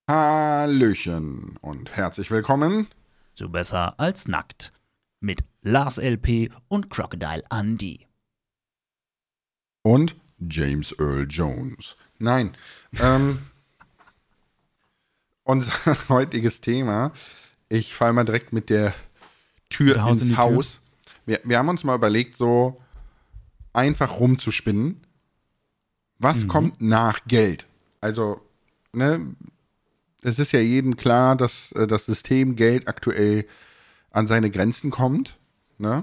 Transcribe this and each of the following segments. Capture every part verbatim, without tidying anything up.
Hallöchen und herzlich willkommen zu Besser als Nackt mit Lars L P und Crocodile Andy. Und James Earl Jones. Nein, ähm, unser heutiges Thema, ich falle mal direkt mit der Tür Haus ins in Haus. Wir, wir haben uns mal überlegt, so einfach rumzuspinnen. Was Mhm. kommt nach Geld? Also, ne, es ist ja jedem klar, dass äh, das System Geld aktuell an seine Grenzen kommt, ne?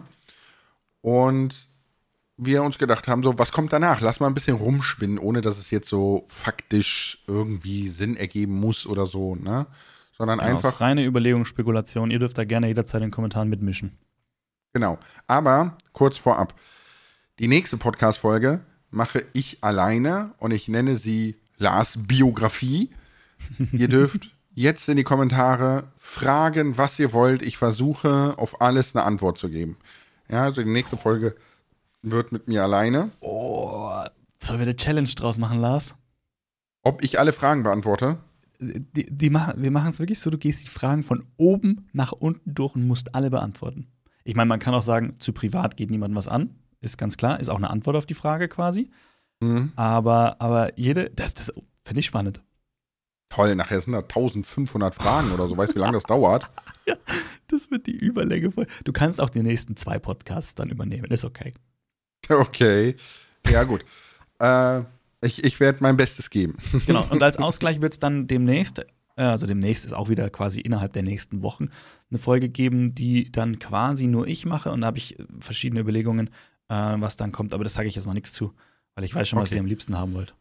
Und wir uns gedacht haben, so, was kommt danach? Lass mal ein bisschen rumspinnen, ohne dass es jetzt so faktisch irgendwie Sinn ergeben muss oder so, ne? Sondern Genau, einfach, ist reine Überlegung, Spekulation. Ihr dürft da gerne jederzeit in den Kommentaren mitmischen. genau. Aber kurz vorab, die nächste Podcast-Folge mache ich alleine und ich nenne sie Lars Biografie. Ihr dürft jetzt in die Kommentare fragen, was ihr wollt. Ich versuche, auf alles eine Antwort zu geben. Ja, also die nächste Folge wird mit mir alleine. Oh, sollen wir eine Challenge draus machen, Lars? Ob ich alle Fragen beantworte? Die, die machen, wir machen es wirklich so, du gehst die Fragen von oben nach unten durch und musst alle beantworten. Ich meine, man kann auch sagen, zu privat geht niemandem was an. Ist ganz klar, ist auch eine Antwort auf die Frage quasi. Mhm. Aber, aber jede, das, das finde ich spannend. Toll, nachher sind da eintausendfünfhundert Fragen oder so. Weißt du, wie lange das dauert? Ja, das wird die Überlänge voll. Du kannst auch die nächsten zwei Podcasts dann übernehmen, ist okay. Okay, ja gut. äh, ich ich werde mein Bestes geben. Genau, und als Ausgleich wird es dann demnächst, äh, also demnächst ist auch wieder quasi innerhalb der nächsten Wochen, eine Folge geben, die dann quasi nur ich mache. Und da habe ich verschiedene Überlegungen, äh, was dann kommt. Aber das sage ich jetzt noch nichts zu, weil ich weiß schon, was Okay. ihr am liebsten haben wollt.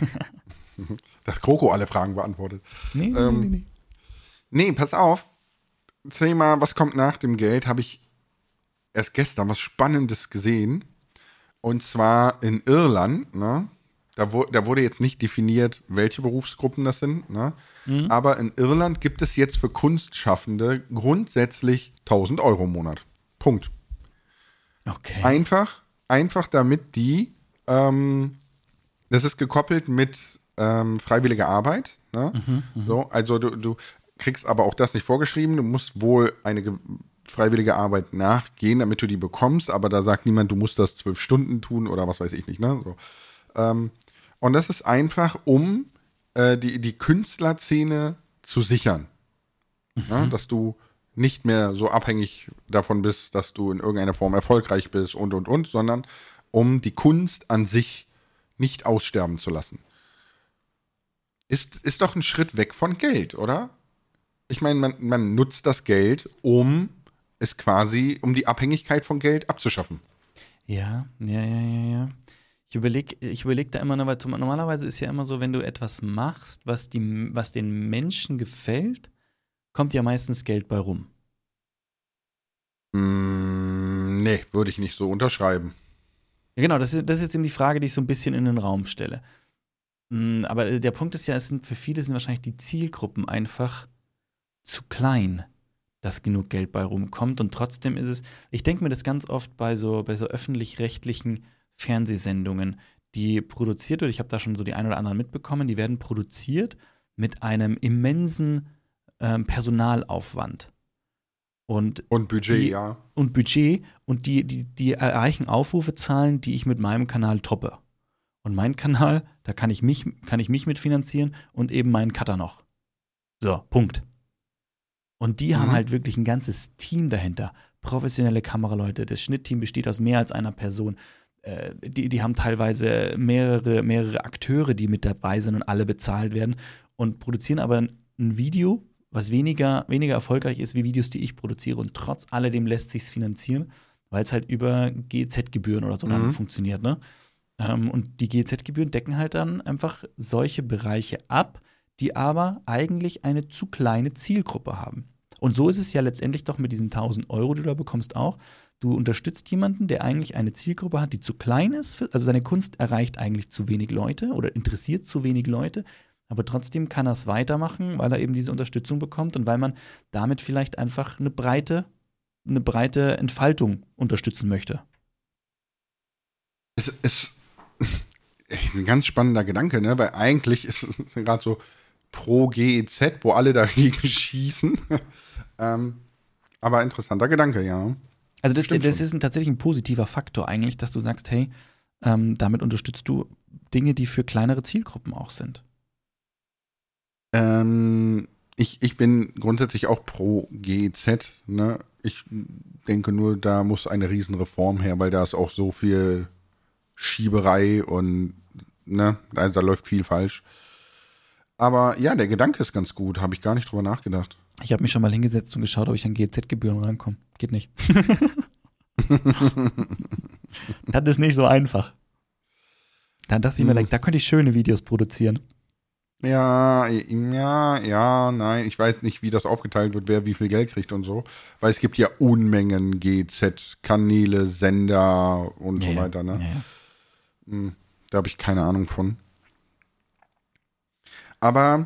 Dass Kroko alle Fragen beantwortet. Nee, nee, Ähm, nee, nee. Nee, pass auf. Thema, was kommt nach dem Geld, habe ich erst gestern was Spannendes gesehen. Und zwar in Irland, ne? Da, wo, da wurde jetzt nicht definiert, welche Berufsgruppen das sind, ne? Mhm. Aber in Irland gibt es jetzt für Kunstschaffende grundsätzlich tausend Euro im Monat. Punkt. Okay. Einfach, einfach damit die, ähm, das ist gekoppelt mit ähm, freiwilliger Arbeit, ne? Mhm, mhm. So, also du, du kriegst aber auch das nicht vorgeschrieben, du musst wohl eine ge- freiwillige Arbeit nachgehen, damit du die bekommst, aber da sagt niemand, du musst das zwölf Stunden tun oder was weiß ich nicht, ne? So. Ähm, und das ist einfach, um äh, die, die Künstlerszene zu sichern. Ne? Dass du nicht mehr so abhängig davon bist, dass du in irgendeiner Form erfolgreich bist und, und, und, sondern um die Kunst an sich nicht aussterben zu lassen. Ist, ist doch ein Schritt weg von Geld, oder? Ich meine, man, man nutzt das Geld, um es quasi, um die Abhängigkeit von Geld abzuschaffen. Ja, ja, ja, ja, ja. Ich überlege ich überleg da immer, weil normalerweise ist ja immer so, wenn du etwas machst, was, die, was den Menschen gefällt, kommt ja meistens Geld bei rum. Mm, nee, würde ich nicht so unterschreiben. Ja, genau, das ist, das ist jetzt eben die Frage, die ich so ein bisschen in den Raum stelle. Mm, Aber der Punkt ist ja, es sind für viele sind wahrscheinlich die Zielgruppen einfach zu klein, dass genug Geld bei rumkommt. Und trotzdem ist es, ich denke mir das ganz oft bei so, bei so öffentlich-rechtlichen Fernsehsendungen, die produziert wird, ich habe da schon so die ein oder anderen mitbekommen, die werden produziert mit einem immensen ähm, Personalaufwand. Und Und Budget, die, ja. und Budget und die, die, die erreichen Aufrufezahlen, die ich mit meinem Kanal toppe. Und mein Kanal, da kann ich mich, kann ich mich mitfinanzieren und eben meinen Cutter noch. So, Punkt. Und die Mhm. haben halt wirklich ein ganzes Team dahinter. Professionelle Kameraleute. Das Schnittteam besteht aus mehr als einer Person. Äh, die, die haben teilweise mehrere, mehrere Akteure, die mit dabei sind und alle bezahlt werden und produzieren aber ein, ein Video, was weniger, weniger erfolgreich ist wie Videos, die ich produziere. Und trotz alledem lässt sich's finanzieren, weil es halt über G E Z-Gebühren oder so dann Mhm. funktioniert, ne? Ähm, und die G E Z-Gebühren decken halt dann einfach solche Bereiche ab, die aber eigentlich eine zu kleine Zielgruppe haben. Und so ist es ja letztendlich doch mit diesen tausend Euro, die du da bekommst, auch. Du unterstützt jemanden, der eigentlich eine Zielgruppe hat, die zu klein ist. Für, also seine Kunst erreicht eigentlich zu wenig Leute oder interessiert zu wenig Leute. Aber trotzdem kann er es weitermachen, weil er eben diese Unterstützung bekommt und weil man damit vielleicht einfach eine breite, eine breite Entfaltung unterstützen möchte. Es ist ein ganz spannender Gedanke, ne? Weil eigentlich ist es gerade so, pro G E Z, wo alle dagegen schießen. ähm, aber interessanter Gedanke, ja. Also das, das ist ein, tatsächlich ein positiver Faktor eigentlich, dass du sagst, hey, ähm, damit unterstützt du Dinge, die für kleinere Zielgruppen auch sind. Ähm, ich, ich bin grundsätzlich auch pro G E Z, ne? Ich denke nur, da muss eine Riesenreform her, weil da ist auch so viel Schieberei und ne, also da läuft viel falsch. Aber ja, der Gedanke ist ganz gut, habe ich gar nicht drüber nachgedacht. Ich habe mich schon mal hingesetzt und geschaut, ob ich an G E Z-Gebühren rankomme. Geht nicht. Das ist nicht so einfach. Dann dachte ich mir, Hm. da könnte ich schöne Videos produzieren. Ja, ja, ja, nein, ich weiß nicht, wie das aufgeteilt wird, wer wie viel Geld kriegt und so. Weil es gibt ja Unmengen G E Z-Kanäle, Sender und Ja, so ja. weiter, ne? Ja, ja. Hm, da habe ich keine Ahnung von. Aber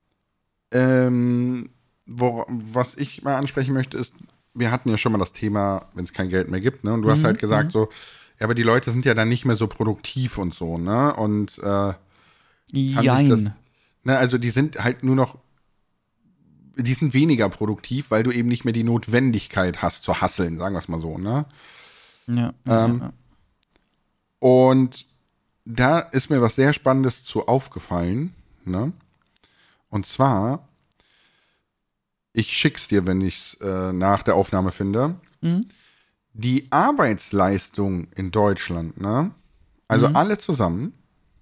ähm, wo, was ich mal ansprechen möchte, ist, wir hatten ja schon mal das Thema, wenn es kein Geld mehr gibt, ne? Und du hast Mhm, halt gesagt mhm. so, ja, aber die Leute sind ja dann nicht mehr so produktiv und so, ne? Und äh, kann sich das, Jein. ne, also die sind halt nur noch, die sind weniger produktiv, weil du eben nicht mehr die Notwendigkeit hast zu hasseln, sagen wir es mal so, ne? Ja, ja, Ähm, ja. Und da ist mir was sehr Spannendes zu aufgefallen, ne? Und zwar, ich schick's dir, wenn ich's äh, nach der Aufnahme finde. Mhm. Die Arbeitsleistung in Deutschland, ne? Also Mhm. alle zusammen,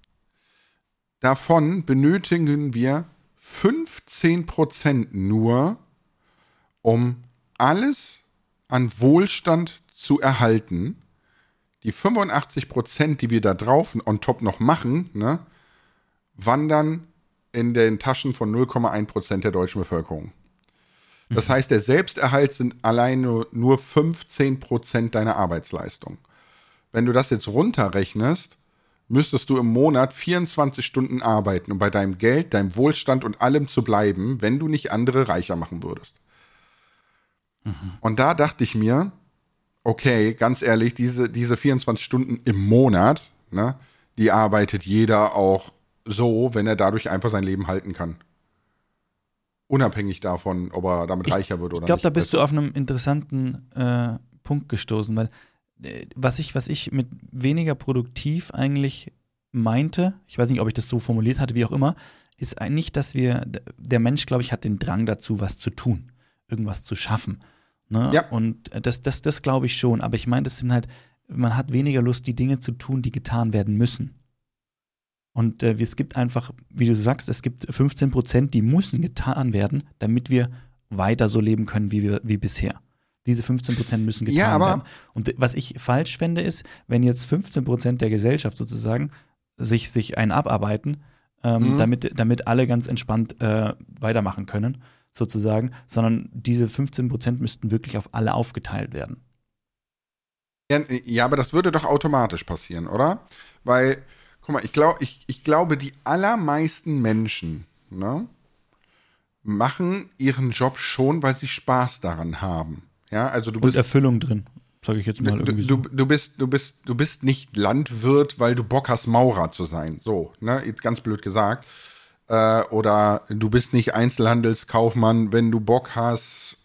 davon benötigen wir fünfzehn Prozent nur, um alles an Wohlstand zu erhalten. Die fünfundachtzig Prozent, die wir da drauf on top noch machen, ne, wandern in den Taschen von null Komma eins Prozent der deutschen Bevölkerung. Das heißt, der Selbsterhalt sind alleine nur fünfzehn Prozent deiner Arbeitsleistung. Wenn du das jetzt runterrechnest, müsstest du im Monat vierundzwanzig Stunden arbeiten, um bei deinem Geld, deinem Wohlstand und allem zu bleiben, wenn du nicht andere reicher machen würdest. Mhm. Und da dachte ich mir, okay, ganz ehrlich, diese, diese vierundzwanzig Stunden im Monat, ne, die arbeitet jeder auch so, wenn er dadurch einfach sein Leben halten kann. Unabhängig davon, ob er damit Ich- reicher wird oder Ich glaube, nicht. da bist weißt du auf einem interessanten äh, Punkt gestoßen, weil äh, was ich, was ich mit weniger produktiv eigentlich meinte, ich weiß nicht, ob ich das so formuliert hatte, wie auch immer, ist eigentlich, dass wir, der Mensch, glaube ich, hat den Drang dazu, was zu tun, irgendwas zu schaffen. Ne? Ja. Und das, das, das glaube ich schon. Aber ich meine, das sind halt, man hat weniger Lust, die Dinge zu tun, die getan werden müssen. Und äh, es gibt einfach, wie du sagst, es gibt fünfzehn Prozent, die müssen getan werden, damit wir weiter so leben können wie, wir, wie bisher. Diese fünfzehn Prozent müssen getan Ja, aber- werden. Und was ich falsch fände, ist, wenn jetzt fünfzehn Prozent der Gesellschaft sozusagen sich, sich einen abarbeiten, ähm, Mhm. damit, damit alle ganz entspannt äh, weitermachen können, sozusagen, sondern diese fünfzehn Prozent müssten wirklich auf alle aufgeteilt werden. Ja, ja, aber das würde doch automatisch passieren, oder? Weil, guck mal, ich, glaub, ich, ich glaube, die allermeisten Menschen, ne, machen ihren Job schon, weil sie Spaß daran haben. Ja, also du Und bist, Erfüllung drin, sage ich jetzt mal du, irgendwie du, so. du bist, du bist, du bist nicht Landwirt, weil du Bock hast, Maurer zu sein. So, ne, jetzt ganz blöd gesagt. Äh, oder du bist nicht Einzelhandelskaufmann, wenn du Bock hast,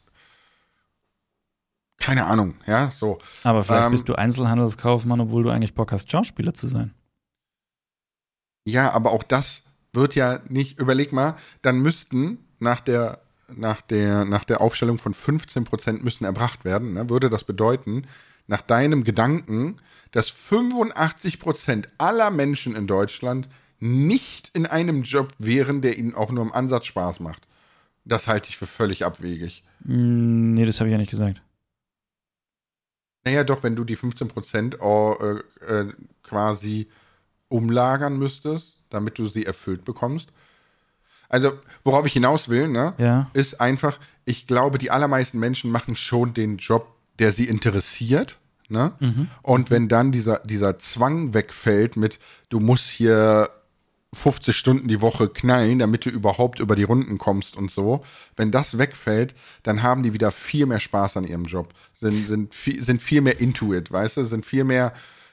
keine Ahnung, ja, so. Aber vielleicht Ähm, bist du Einzelhandelskaufmann, obwohl du eigentlich Bock hast, Schauspieler zu sein. Ja, aber auch das wird ja nicht, überleg mal, dann müssten nach der, nach der, nach der Aufstellung von fünfzehn Prozent müssen erbracht werden, ne, würde das bedeuten, nach deinem Gedanken, dass fünfundachtzig Prozent aller Menschen in Deutschland nicht in einem Job wären, der ihnen auch nur im Ansatz Spaß macht. Das halte ich für völlig abwegig. Mm, nee, das habe ich ja nicht gesagt. Naja, doch, wenn du die fünfzehn Prozent äh, äh, quasi umlagern müsstest, damit du sie erfüllt bekommst. Also, worauf ich hinaus will, ne, Ja. ist einfach, ich glaube, die allermeisten Menschen machen schon den Job, der sie interessiert, ne? Mhm. Und wenn dann dieser, dieser Zwang wegfällt mit, du musst hier fünfzig Stunden die Woche knallen, damit du überhaupt über die Runden kommst und so. Wenn das wegfällt, dann haben die wieder viel mehr Spaß an ihrem Job, sind, sind, viel, sind viel mehr into it, weißt du, sind viel mehr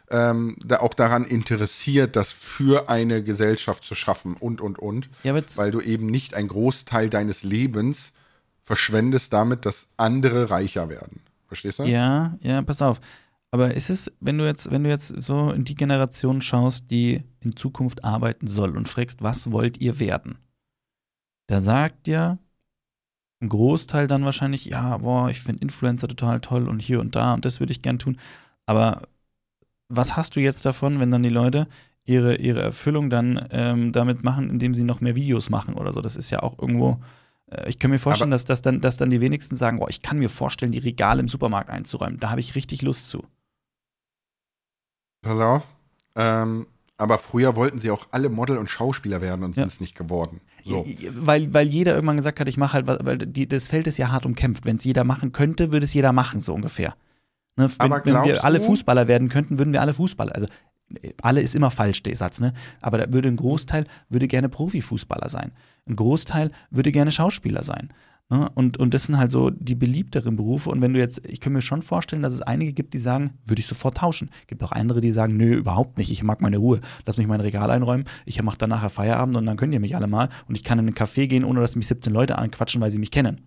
ähm, da auch daran interessiert, das für eine Gesellschaft zu schaffen und, und, und. Ja, aber jetzt, weil du eben nicht einen Großteil deines Lebens verschwendest damit, dass andere reicher werden. Verstehst du? ja, ja, pass auf. Aber ist es, wenn du jetzt, wenn du jetzt so in die Generation schaust, die in Zukunft arbeiten soll und fragst, was wollt ihr werden? Da sagt dir ein Großteil dann wahrscheinlich, ja, boah, ich finde Influencer total toll und hier und da und das würde ich gern tun. Aber was hast du jetzt davon, wenn dann die Leute ihre, ihre Erfüllung dann ähm, damit machen, indem sie noch mehr Videos machen oder so? Das ist ja auch irgendwo, äh, ich kann mir vorstellen, Aber- dass, dass, dann, dass dann die wenigsten sagen, boah, ich kann mir vorstellen, die Regale im Supermarkt einzuräumen. Da habe ich richtig Lust zu. Pass auf. Ähm, aber früher wollten sie auch alle Model und Schauspieler werden und Ja. sind es nicht geworden. So. Weil, weil jeder irgendwann gesagt hat, ich mache halt was, weil die, das Feld ist ja hart umkämpft. Wenn es jeder machen könnte, würde es jeder machen, so ungefähr. Ne, wenn, Aber wenn wir glaubst alle du- Fußballer werden könnten, würden wir alle Fußballer. Also äh, alle ist immer falsch, der Satz, ne? Aber da würde ein Großteil würde gerne Profifußballer sein. Ein Großteil würde gerne Schauspieler sein. Ne? Und, und das sind halt so die beliebteren Berufe. Und wenn du jetzt, ich kann mir schon vorstellen, dass es einige gibt, die sagen, würde ich sofort tauschen. Gibt auch andere, die sagen, nö, überhaupt nicht. Ich mag meine Ruhe. Lass mich mein Regal einräumen. Ich mache dann nachher Feierabend und dann könnt ihr mich alle mal. Und ich kann in einen Café gehen, ohne dass mich siebzehn Leute anquatschen, weil sie mich kennen.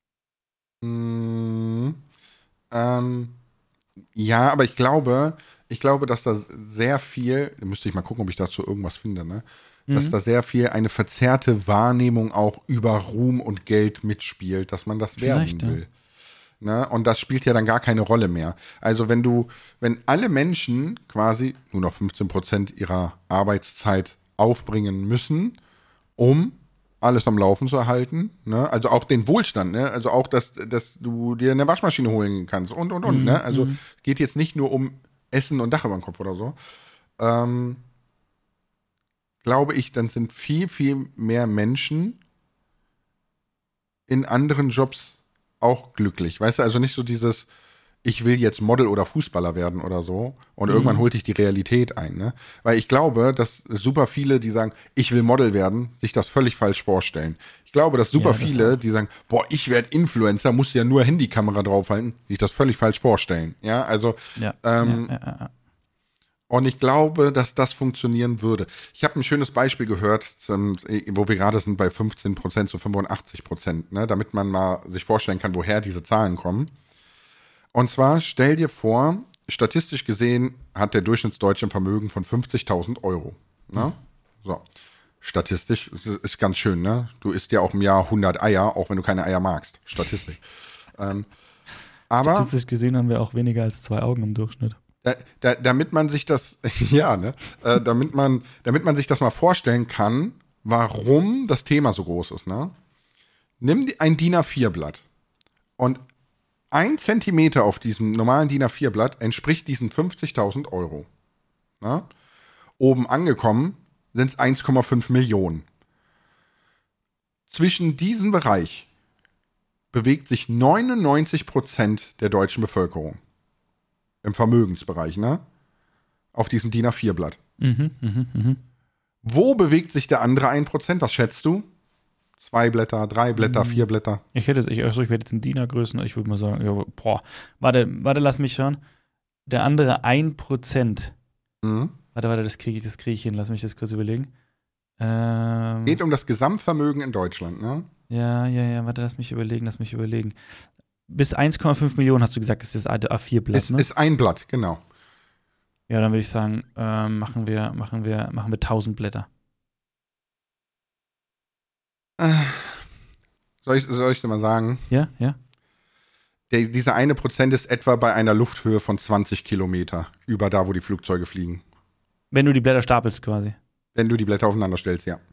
Mm, ähm, ja, aber ich glaube, ich glaube, dass da sehr viel, da müsste ich mal gucken, ob ich dazu irgendwas finde, ne? Dass Mhm. da sehr viel eine verzerrte Wahrnehmung auch über Ruhm und Geld mitspielt, dass man das werden Vielleicht, ja. will. Ne? Und das spielt ja dann gar keine Rolle mehr. Also wenn du, wenn alle Menschen quasi nur noch fünfzehn Prozent ihrer Arbeitszeit aufbringen müssen, um alles am Laufen zu erhalten, ne? Also auch den Wohlstand, ne? Also auch, dass, dass du dir eine Waschmaschine holen kannst und, und, und, Mhm, ne? Also mhm. es geht jetzt nicht nur um Essen und Dach über dem Kopf oder so. Ähm, glaube ich, dann sind viel, viel mehr Menschen in anderen Jobs auch glücklich. Weißt du, also nicht so dieses, ich will jetzt Model oder Fußballer werden oder so und Mhm. irgendwann holt dich die Realität ein, ne? Weil ich glaube, dass super viele, die sagen, ich will Model werden, sich das völlig falsch vorstellen. Ich glaube, dass super Ja, das viele, auch. die sagen, boah, ich werde Influencer, muss ja nur Handykamera draufhalten, sich das völlig falsch vorstellen. Ja, also Ja, ähm, ja, ja, ja. und ich glaube, dass das funktionieren würde. Ich habe ein schönes Beispiel gehört, zum, wo wir gerade sind bei fünfzehn Prozent zu fünfundachtzig Prozent, ne, damit man mal sich vorstellen kann, woher diese Zahlen kommen. Und zwar stell dir vor, statistisch gesehen hat der Durchschnittsdeutsche ein Vermögen von fünfzigtausend Euro. Ne? So. Statistisch ist, ist ganz schön, ne? Du isst ja auch im Jahr hundert Eier, auch wenn du keine Eier magst. Statistisch. ähm, aber Statistisch gesehen haben wir auch weniger als zwei Augen im Durchschnitt. da, da, damit man sich das, ja, ne? Äh, damit man, damit man sich das mal vorstellen kann, warum das Thema so groß ist, ne? Nimm die- ein D I N A vier Blatt und ein Zentimeter auf diesem normalen D I N A vier Blatt entspricht diesen fünfzigtausend Euro. Ne? Oben angekommen sind es eins Komma fünf Millionen. Zwischen diesem Bereich bewegt sich neunundneunzig Prozent der deutschen Bevölkerung. Im Vermögensbereich, ne? Auf diesem D I N A vier Blatt. Mhm, mhm, mhm. Wo bewegt sich der andere ein Prozent? Was schätzt du? Zwei Blätter, drei Blätter, vier Blätter. Ich hätte jetzt, ich, also ich werde jetzt in D I N A-Größen, ich würde mal sagen, ja, boah, warte, warte, lass mich schauen. Der andere ein Prozent. Mhm. Warte, warte, das kriege ich, das kriege ich hin, lass mich das kurz überlegen. Ähm, Geht um das Gesamtvermögen in Deutschland, ne? ja, ja, ja, warte, lass mich überlegen, lass mich überlegen. Bis eins Komma fünf Millionen hast du gesagt, ist das A vier Blatt, Ist, ne? ist ein Blatt, genau. Ja, dann würde ich sagen, ähm, machen wir, machen wir, machen wir tausend Blätter. Soll ich, soll ich dir mal sagen? Ja, ja. Der, dieser eine Prozent ist etwa bei einer Lufthöhe von zwanzig Kilometer über da, wo die Flugzeuge fliegen. Wenn du die Blätter stapelst quasi. Wenn du die Blätter aufeinander stellst, ja.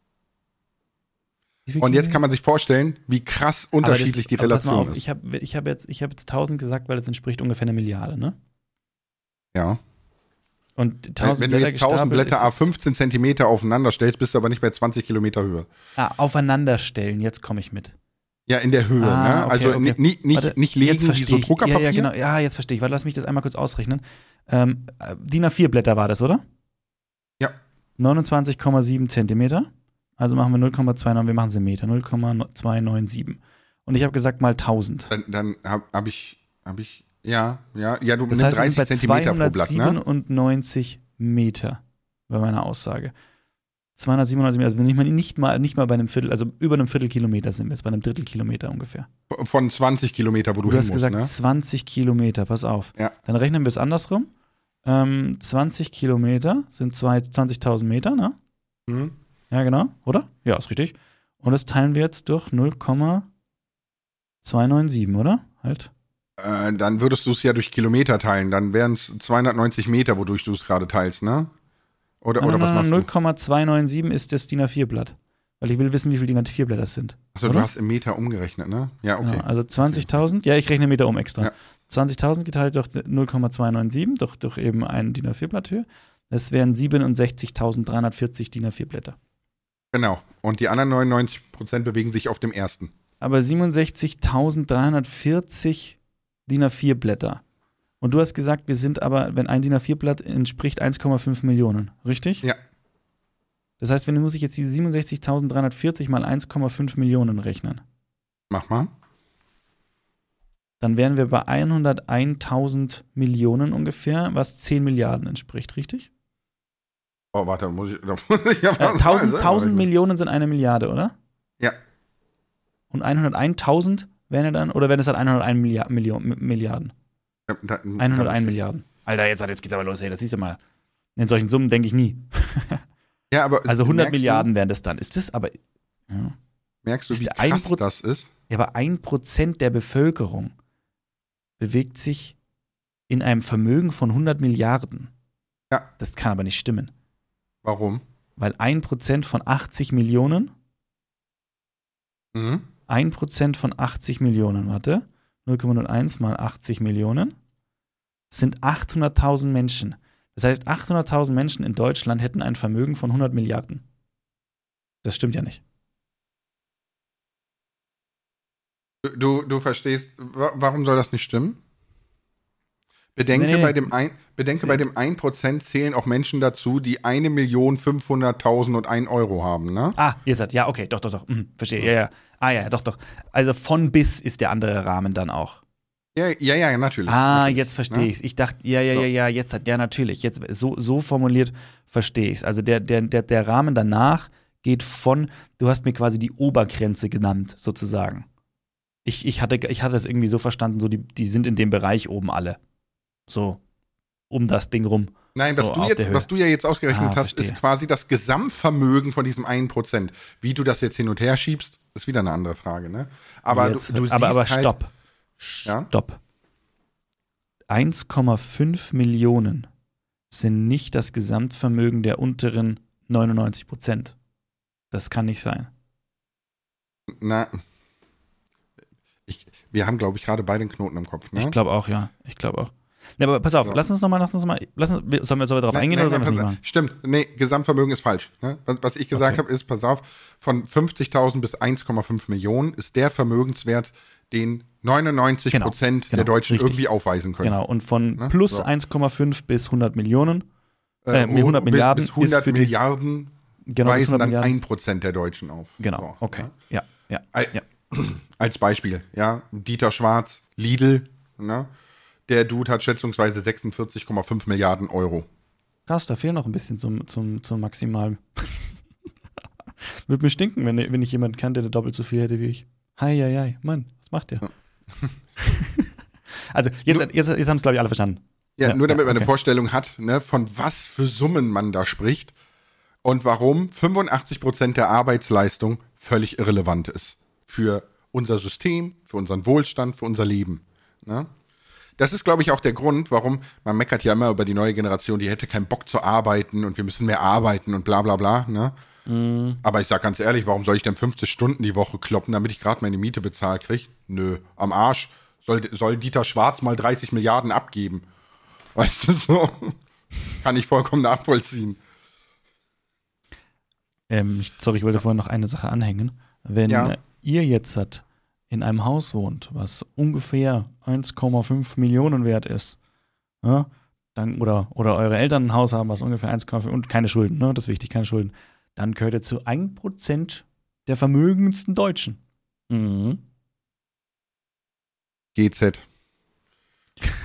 Wie viel Und jetzt Kilometer? kann man sich vorstellen, wie krass unterschiedlich aber das, die aber pass mal Relation auf, ist. Ich habe ich hab jetzt, ich hab jetzt tausend gesagt, weil das entspricht ungefähr einer Milliarde, ne? Ja. Und Wenn, tausend wenn du Blätter jetzt tausend gestapelt Blätter ist a jetzt- fünfzehn Zentimeter aufeinander stellst, bist du aber nicht bei zwanzig Kilometer Höhe. Ah, aufeinander stellen, jetzt komme ich mit. Ja, in der Höhe, Ah, ne? okay, Also okay. ni- ni- nicht, Warte, nicht jetzt legen wie verstehe so ich. Druckerpapier. Ja, ja, genau. Ja, jetzt verstehe ich. Warte, lass mich das einmal kurz ausrechnen. Ähm, äh, D I N A vier Blätter war das, oder? Ja. neunundzwanzig Komma sieben Zentimeter. Also machen wir null Komma neunundzwanzig, wir machen sie Meter. null Komma zweihundertsiebenundneunzig. Und ich habe gesagt mal tausend. Dann, dann habe hab ich, hab ich Ja, ja, ja, du Das nimmst heißt, wir sind dreißig bei Zentimeter pro Blatt, ne? zweihundertsiebenundneunzig Meter bei meiner Aussage. zweihundertsiebenundneunzig Meter, also nicht mal, nicht, mal, nicht mal bei einem Viertel, also über einem Viertelkilometer sind wir jetzt, bei einem Drittelkilometer ungefähr. Von zwanzig Kilometer, wo du, Du hin hast musst, gesagt ne? zwanzig Kilometer, pass auf. Ja. Dann rechnen wir es andersrum. Ähm, zwanzig Kilometer sind zwei- zwanzigtausend Meter, ne? Mhm. Ja, genau, oder? Ja, ist richtig. Und das teilen wir jetzt durch null Komma zweihundertsiebenundneunzig, oder? Halt. Äh, dann würdest du es ja durch Kilometer teilen. Dann wären es zweihundertneunzig Meter, wodurch du es gerade teilst, ne? Oder, Nein, oder nein, was nein, machst null du? Komma zweihundertneunundsiebzig ist das DIN A vier Blatt. Weil ich will wissen, wie viel DIN A vier Blätter sind. Achso, du oder? hast im Meter umgerechnet, ne? Ja, okay. Ja, also zwanzigtausend, ja, ich rechne Meter um extra. Ja. zwanzigtausend geteilt durch null Komma zweihundertsiebenundneunzig, durch, durch eben ein DIN A vier Blatt Höhe. Das wären siebenundsechzigtausenddreihundertvierzig DIN A vier Blätter. Genau. Und die anderen neunundneunzig Prozent bewegen sich auf dem ersten. Aber siebenundsechzigtausenddreihundertvierzig DIN A vier Blätter. Und du hast gesagt, wir sind aber, wenn ein DIN A vier Blatt entspricht eins Komma fünf Millionen, richtig? Ja. Das heißt, wenn muss ich jetzt die siebenundsechzigtausenddreihundertvierzig mal eins Komma fünf Millionen rechnen, Mach mal. dann wären wir bei hunderteintausend Millionen ungefähr, was zehn Milliarden entspricht, richtig? Oh, warte, muss ich, da muss ich ja Äh, was tausend sagen, tausend aber ich- Millionen sind eine Milliarde, oder? Ja. Und hunderteintausend wären ja dann, oder wären es dann hunderteins Milliarden? Million, Milliarden? Ja, da- hunderteins Milliarden. Alter, jetzt, jetzt geht's aber los, hey, das siehst du mal. In solchen Summen denke ich nie. Ja, aber Also hundert merkst Milliarden wären das dann. Ist das aber. Ja. Du, merkst du, Ist wie der ein krass Proz- das ist? Ja, aber ein Prozent der Bevölkerung bewegt sich in einem Vermögen von hundert Milliarden. Ja. Das kann aber nicht stimmen. Warum? Weil ein Prozent von achtzig Millionen, Mhm. ein Prozent von achtzig Millionen, warte, null Komma null eins mal achtzig Millionen, sind achthunderttausend Menschen. Das heißt, achthunderttausend Menschen in Deutschland hätten ein Vermögen von hundert Milliarden. Das stimmt ja nicht. Du, du, du verstehst, wa- warum soll das nicht stimmen? Bedenke, Nee. bei dem ein, bedenke bei dem ein Prozent zählen auch Menschen dazu, die eine Million fünfhunderttausend und ein Euro haben, ne? Ah, jetzt hat, ja, okay, doch, doch, doch, mhm, verstehe, ja, ja. Ah, ja, doch, doch. Also von bis ist der andere Rahmen dann auch. Ja, ja, ja, natürlich. Ah, natürlich, jetzt verstehe ne? ich's. Ich dachte, ja, ja, So. ja, ja, jetzt hat, ja, natürlich. Jetzt so, so formuliert verstehe ich's. Also der, der, der, der Rahmen danach geht von, du hast mir quasi die Obergrenze genannt, sozusagen. Ich, ich, hatte, ich hatte das irgendwie so verstanden, so die, die sind in dem Bereich oben alle. So, um das Ding rum. Nein, was, So, du auf jetzt, der Höhe. was du ja jetzt ausgerechnet Ah, hast, verstehe. ist quasi das Gesamtvermögen von diesem ein Prozent. Wie du das jetzt hin und her schiebst, ist wieder eine andere Frage, ne? Aber Jetzt, du, du siehst aber, aber halt, stopp. Ja? Stopp. eins Komma fünf Millionen sind nicht das Gesamtvermögen der unteren neunundneunzig Prozent. Das kann nicht sein. Na, ich, wir haben, glaube ich, gerade beide einen Knoten im Kopf, ne? Ich glaube auch, ja. Ich glaube auch. Ne, aber pass auf, So. lass uns nochmal, lass uns noch mal, lass uns, sollen wir so darauf Nein, eingehen nein, oder sollen wir es nein, nicht pass- machen? Stimmt, nee, Gesamtvermögen ist falsch. Ne? Was, was ich gesagt Okay. habe, ist, pass auf, von fünfzigtausend bis eins Komma fünf Millionen ist der Vermögenswert, den neunundneunzig Prozent Genau, der genau, Deutschen richtig. irgendwie aufweisen können. Genau, und von Ne? plus So. eins Komma fünf bis hundert Millionen, äh, Äh, hundert bis- Milliarden bis hundert ist für die, Milliarden genau, bis weisen hundert dann Milliarden. ein Prozent der Deutschen auf. Genau, So, okay. ne? Ja, ja, Al- ja. Als Beispiel, ja, Dieter Schwarz, Lidl, ne? Der Dude hat schätzungsweise sechsundvierzig Komma fünf Milliarden Euro. Krass, da fehlt noch ein bisschen zum, zum, zum Maximalen. Würde mir stinken, wenn, wenn ich jemanden kannte, der doppelt so viel hätte wie ich. Hei, hei, hei. Mann, was macht der? Also, jetzt, jetzt, jetzt haben es, glaube ich, alle verstanden. Ja, Ja, nur damit ja, man eine okay. Vorstellung hat, ne, von was für Summen man da spricht und warum fünfundachtzig Prozent der Arbeitsleistung völlig irrelevant ist für unser System, für unseren Wohlstand, für unser Leben. Ne? Das ist, glaube ich, auch der Grund, warum man meckert ja immer über die neue Generation, die hätte keinen Bock zu arbeiten und wir müssen mehr arbeiten und bla bla bla. Ne? Mhm. Aber ich sag ganz ehrlich, warum soll ich denn fünfzig Stunden die Woche kloppen, damit ich gerade meine Miete bezahlt kriege? Nö, am Arsch. Soll, soll Dieter Schwarz mal dreißig Milliarden abgeben? Weißt du so? Kann ich vollkommen nachvollziehen. Ähm, ich, sorry, ich wollte vorhin noch eine Sache anhängen. Wenn Ja. äh, ihr jetzt hat, in einem Haus wohnt, was ungefähr eins Komma fünf Millionen wert ist, ja, dann, oder, oder eure Eltern ein Haus haben, was ungefähr eins Komma fünf und keine Schulden, ne, das ist wichtig, keine Schulden, dann gehört ihr zu ein Prozent der vermögendsten Deutschen. Mhm. G Z.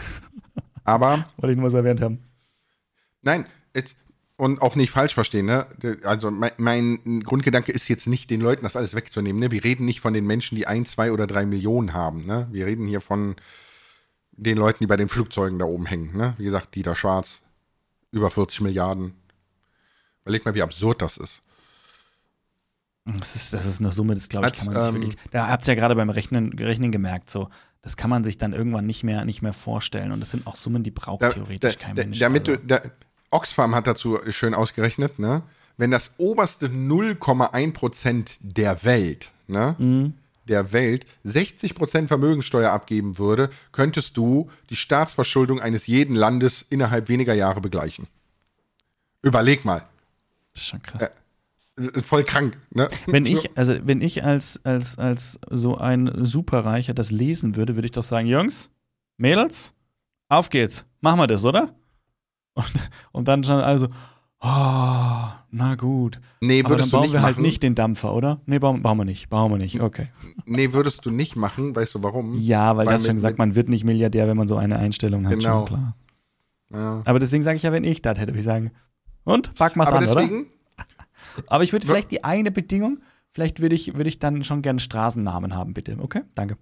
Aber. Wollte ich nur mal so erwähnt haben. Nein, jetzt, und auch nicht falsch verstehen, ne? Also mein, mein Grundgedanke ist jetzt nicht, den Leuten das alles wegzunehmen, ne? Wir reden nicht von den Menschen, die ein, zwei oder drei Millionen haben, ne? Wir reden hier von den Leuten, die bei den Flugzeugen da oben hängen, ne? Wie gesagt, Dieter Schwarz, über vierzig Milliarden. Überleg mal, wie absurd das ist. Das ist, das ist eine Summe, das glaube ich, Hat, kann man sich ähm, wirklich. Da habt ihr ja gerade beim Rechnen, Rechnen gemerkt, so. Das kann man sich dann irgendwann nicht mehr, nicht mehr vorstellen. Und das sind auch Summen, die braucht Da, theoretisch da, kein da, Mensch. damit also. du, da, Oxfam hat dazu schön ausgerechnet, ne? Wenn das oberste null Komma eins Prozent der Welt, ne? Mhm. der Welt sechzig Prozent Vermögenssteuer abgeben würde, könntest du die Staatsverschuldung eines jeden Landes innerhalb weniger Jahre begleichen. Überleg mal. Das ist schon krass. Äh, ist voll krank, ne? Wenn ich, also wenn ich als, als, als so ein Superreicher das lesen würde, würde ich doch sagen, Jungs, Mädels, auf geht's, machen wir das, oder? Und, und dann schon also, oh, na gut. Nee, Aber dann würdest du bauen nicht wir halt machen. nicht den Dampfer, oder? Nee, bauen, bauen wir nicht, bauen wir nicht, okay. Nee, würdest du nicht machen, weißt du warum? Ja, weil, Weil du hast schon mit- gesagt, mit- man wird nicht Milliardär, wenn man so eine Einstellung hat, Genau. schon klar. Ja. Aber deswegen sage ich ja, wenn ich das hätte, würde ich sagen, und, pack mal's Aber an, oder? deswegen, Aber ich würde vielleicht die eine Bedingung, vielleicht würde ich, würde ich dann schon gerne Straßennamen haben, bitte. Okay? Danke.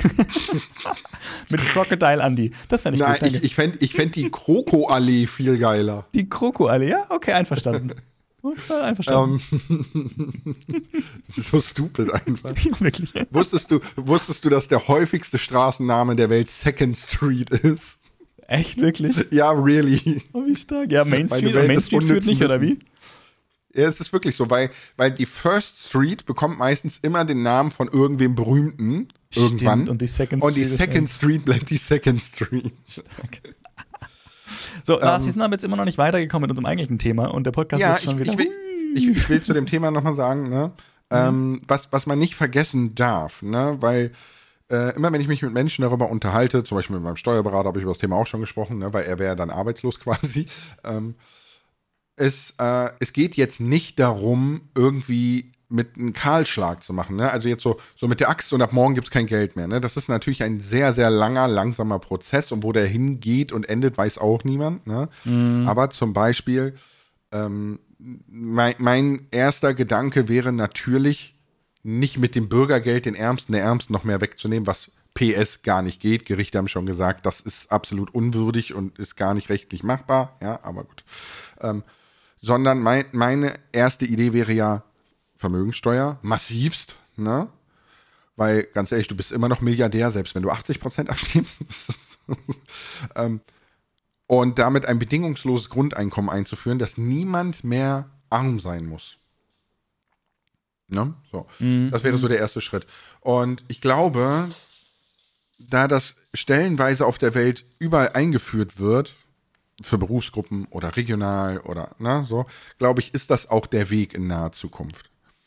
Mit Crocodile Andy. Das fände ich nein, gut, danke. ich, ich fände ich fänd die Krokoallee viel geiler. Die Krokoallee, ja? Okay, einverstanden. Einverstanden. Ähm, so stupid einfach. Ja, wirklich. Wusstest du, wusstest du, dass der häufigste Straßenname der Welt Second Street ist? Echt, wirklich? Ja, really. Oh, wie stark. Ja, Main Meine Street, Welt und Main des Street führt unnützen nicht, oder wie? Ja, es ist wirklich so, weil, weil die First Street bekommt meistens immer den Namen von irgendwem Berühmten. Irgendwann. Stimmt, und die Second Und die Street ist Second Street bleibt die Second Street. stark. So, Lars, wir sind aber jetzt immer noch nicht weitergekommen mit unserem eigentlichen Thema und der Podcast Ja, ist schon ich, wieder. ich, will, ich, ich will zu dem Thema nochmal sagen, ne, ähm, was, was man nicht vergessen darf, ne, weil äh, immer wenn ich mich mit Menschen darüber unterhalte, zum Beispiel mit meinem Steuerberater habe ich über das Thema auch schon gesprochen, ne, weil er wäre dann arbeitslos quasi, ähm, es, äh, es geht jetzt nicht darum, irgendwie mit einem Kahlschlag zu machen, ne? Also jetzt so, so mit der Axt und ab morgen gibt es kein Geld mehr, ne? Das ist natürlich ein sehr, sehr langer, langsamer Prozess und wo der hingeht und endet, weiß auch niemand, ne? Mhm. Aber zum Beispiel, ähm, mein, mein erster Gedanke wäre natürlich, nicht mit dem Bürgergeld den Ärmsten der Ärmsten noch mehr wegzunehmen, was P S gar nicht geht. Gerichte haben schon gesagt, das ist absolut unwürdig und ist gar nicht rechtlich machbar, ja, aber gut. Ähm, sondern mein, meine erste Idee wäre ja Vermögensteuer, massivst, ne? Weil, ganz ehrlich, du bist immer noch Milliardär, selbst wenn du achtzig Prozent abgibst. ähm, und damit ein bedingungsloses Grundeinkommen einzuführen, dass niemand mehr arm sein muss. Ne? So. Mhm. Das wäre so der erste Schritt. Und ich glaube, da das stellenweise auf der Welt überall eingeführt wird, für Berufsgruppen oder regional oder ne, so, glaube ich, ist das auch der Weg in naher Zukunft.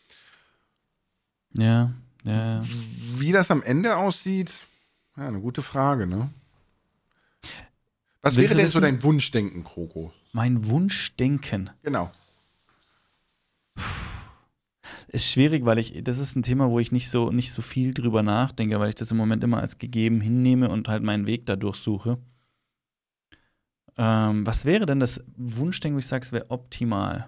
Ja, ja, ja. Wie das am Ende aussieht, ja, eine gute Frage, ne? Was Willst wäre du denn so wissen? dein Wunschdenken, Kroko? Mein Wunschdenken. Genau. Ist schwierig, weil ich, das ist ein Thema, wo ich nicht so, nicht so viel drüber nachdenke, weil ich das im Moment immer als gegeben hinnehme und halt meinen Weg da durchsuche. Ähm, was wäre denn das Wunschdenken, wo ich sage, es wäre optimal?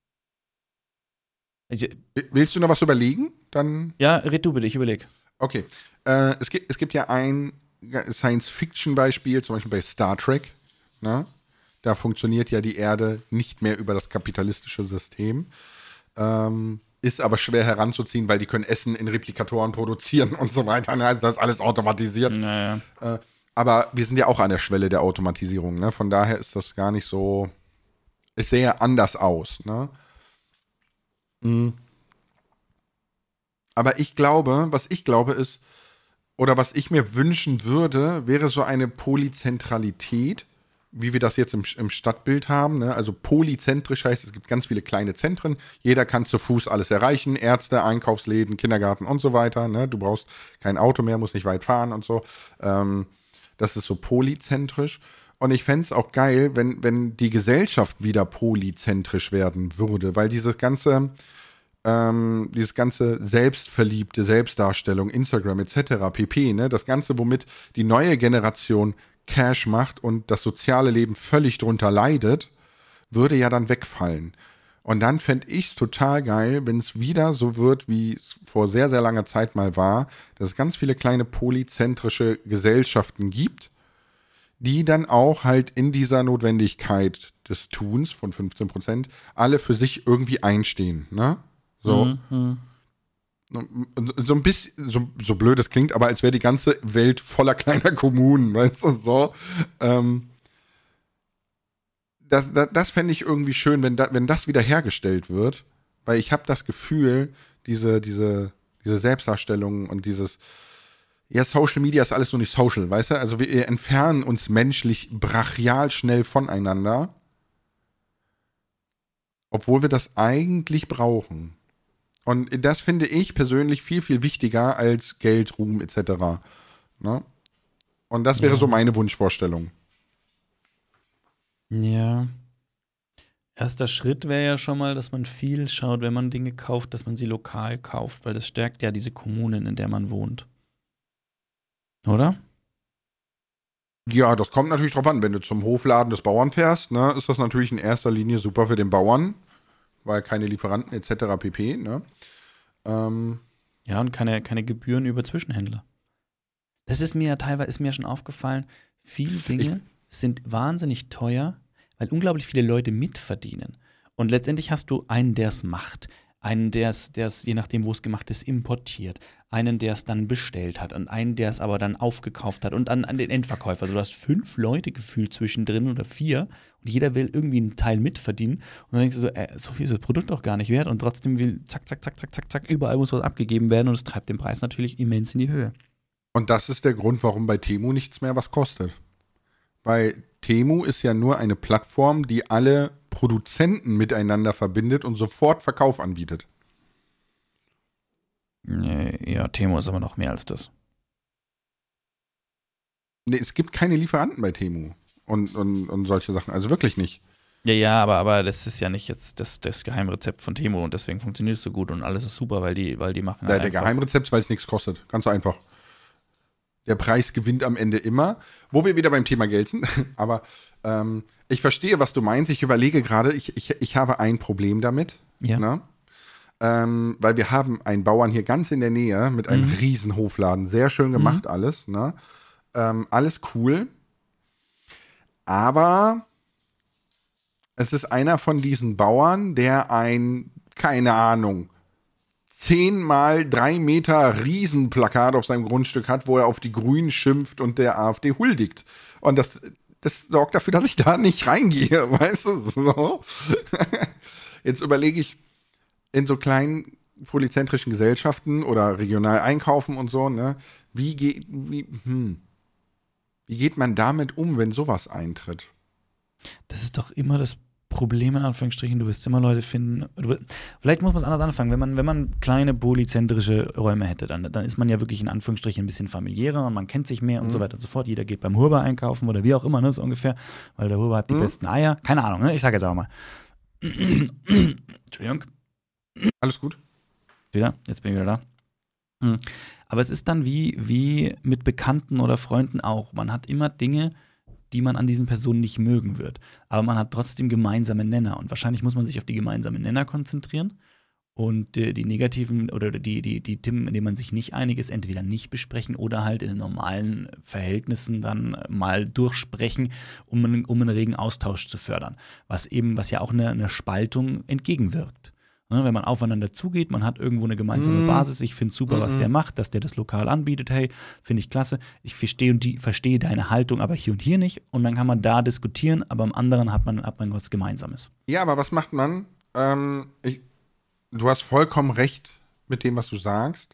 Ich, Willst du noch was überlegen? Dann, ja, red du bitte, ich überleg. okay. Äh, es, gibt, es gibt ja ein Science-Fiction-Beispiel, zum Beispiel bei Star Trek, ne? Da funktioniert ja die Erde nicht mehr über das kapitalistische System. Ähm, ist aber schwer heranzuziehen, weil die können Essen in Replikatoren produzieren und so weiter. Ne? Also das ist alles automatisiert. Naja. Äh, aber wir sind ja auch an der Schwelle der Automatisierung. Ne? Von daher ist das gar nicht so. Es sähe anders aus. Ne? Mhm. Aber ich glaube, was ich glaube ist, oder was ich mir wünschen würde, wäre so eine Polyzentralität, wie wir das jetzt im, im Stadtbild haben. Ne? Also polyzentrisch heißt, es gibt ganz viele kleine Zentren. Jeder kann zu Fuß alles erreichen. Ärzte, Einkaufsläden, Kindergarten und so weiter. Ne? Du brauchst kein Auto mehr, musst nicht weit fahren und so. Ähm, das ist so polyzentrisch. Und ich fände es auch geil, wenn, wenn die Gesellschaft wieder polyzentrisch werden würde, weil dieses ganze, ähm, dieses ganze selbstverliebte Selbstdarstellung, Instagram et cetera pp, ne, das Ganze, womit die neue Generation Cash macht und das soziale Leben völlig drunter leidet, würde ja dann wegfallen. Und dann fände ich es total geil, wenn es wieder so wird, wie es vor sehr, sehr langer Zeit mal war, dass es ganz viele kleine polyzentrische Gesellschaften gibt, die dann auch halt in dieser Notwendigkeit des Tuns von fünfzehn Prozent alle für sich irgendwie einstehen, ne? So. Mhm. So ein bisschen, so, so blöd es klingt, aber als wäre die ganze Welt voller kleiner Kommunen, weißt du, so. Ähm, das das, das fände ich irgendwie schön, wenn, da, wenn das wieder hergestellt wird, weil ich habe das Gefühl, diese, diese, diese Selbstdarstellung und dieses, ja, Social Media ist alles nur nicht social, weißt du? Also wir entfernen uns menschlich brachial schnell voneinander, obwohl wir das eigentlich brauchen. Und das finde ich persönlich viel, viel wichtiger als Geld, Ruhm et cetera. Ne? Und das wäre Ja. so meine Wunschvorstellung. Ja. Erster Schritt wäre ja schon mal, dass man viel schaut, wenn man Dinge kauft, dass man sie lokal kauft, weil das stärkt ja diese Kommunen, in der man wohnt. Oder? Ja, das kommt natürlich drauf an. Wenn du zum Hofladen des Bauern fährst, ne, ist das natürlich in erster Linie super für den Bauern, weil keine Lieferanten et cetera pp. Ne? Ähm, Ja, und keine, keine Gebühren über Zwischenhändler. Das ist mir ja teilweise ist mir schon aufgefallen, viele Dinge sind wahnsinnig teuer, weil unglaublich viele Leute mitverdienen. Und letztendlich hast du einen, der es macht, einen, der es, der es, je nachdem, wo es gemacht ist, importiert, einen, der es dann bestellt hat und einen, der es aber dann aufgekauft hat und an, an den Endverkäufer. Also du hast fünf Leute gefühlt zwischendrin oder vier und jeder will irgendwie einen Teil mitverdienen. Und dann denkst du so, äh, so viel ist das Produkt auch gar nicht wert und trotzdem will zack, zack, zack, zack, zack, zack, überall muss was abgegeben werden und es treibt den Preis natürlich immens in die Höhe. und das ist der Grund, warum bei Temu nichts mehr was kostet. Weil Temu ist ja nur eine Plattform, die alle Produzenten miteinander verbindet und sofort Verkauf anbietet. Ja, Temo ist aber noch mehr als das. Nee, es gibt keine Lieferanten bei Temu und, und, und solche Sachen. Also wirklich nicht. Ja, ja, aber, aber das ist ja nicht jetzt das, das Geheimrezept von Temo und deswegen funktioniert es so gut und alles ist super, weil die, weil die machen Der, halt der einfach- Geheimrezept, weil es nichts kostet. Ganz einfach. Der Preis gewinnt am Ende immer. Wo wir wieder beim Thema Geld sind. Aber ähm, ich verstehe, was du meinst. Ich überlege gerade, ich, ich, ich habe ein Problem damit. Ja. Ne? Ähm, weil wir haben einen Bauern hier ganz in der Nähe mit einem Mhm. riesen Hofladen. Sehr schön gemacht alles. Ne? Ähm, alles cool. Aber es ist einer von diesen Bauern, der ein, keine Ahnung, zehn mal drei Meter Riesenplakat auf seinem Grundstück hat, wo er auf die Grünen schimpft und der AfD huldigt. Und das, das sorgt dafür, dass ich da nicht reingehe, weißt du? So. Jetzt überlege ich, in so kleinen polyzentrischen Gesellschaften oder regional einkaufen und so, ne, wie geht, wie, hm, wie geht man damit um, wenn sowas eintritt? Das ist doch immer das Problem, in Anführungsstrichen, du wirst immer Leute finden. Du, vielleicht muss man es anders anfangen. Wenn man, wenn man kleine polyzentrische Räume hätte, dann, dann ist man ja wirklich in Anführungsstrichen ein bisschen familiärer und man kennt sich mehr und Mhm. so weiter und so fort. Jeder geht beim Huber einkaufen oder wie auch immer, ne, so ungefähr, weil der Huber hat die Mhm. besten Eier. Keine Ahnung, ne? Ich sage jetzt auch mal. Entschuldigung. Alles gut? Wieder, jetzt bin ich wieder da. Hm. Aber es ist dann wie, wie mit Bekannten oder Freunden auch. Man hat immer Dinge, die man an diesen Personen nicht mögen wird. Aber man hat trotzdem gemeinsame Nenner. Und wahrscheinlich muss man sich auf die gemeinsamen Nenner konzentrieren. Und äh, die negativen oder die, die, die Themen, in denen man sich nicht einig ist, entweder nicht besprechen oder halt in den normalen Verhältnissen dann mal durchsprechen, um einen, um einen regen Austausch zu fördern. Was eben, was ja auch eine, eine Spaltung entgegenwirkt. Ne, wenn man aufeinander zugeht, man hat irgendwo eine gemeinsame Mm. Basis. Ich finde super, was Mm-mm. der macht, dass der das lokal anbietet. Hey, finde ich klasse. Ich verstehe und die verstehe deine Haltung, aber hier und hier nicht. Und dann kann man da diskutieren, aber am anderen hat man, hat man was Gemeinsames. Ja, aber was macht man? Ähm, ich, du hast vollkommen recht mit dem, was du sagst,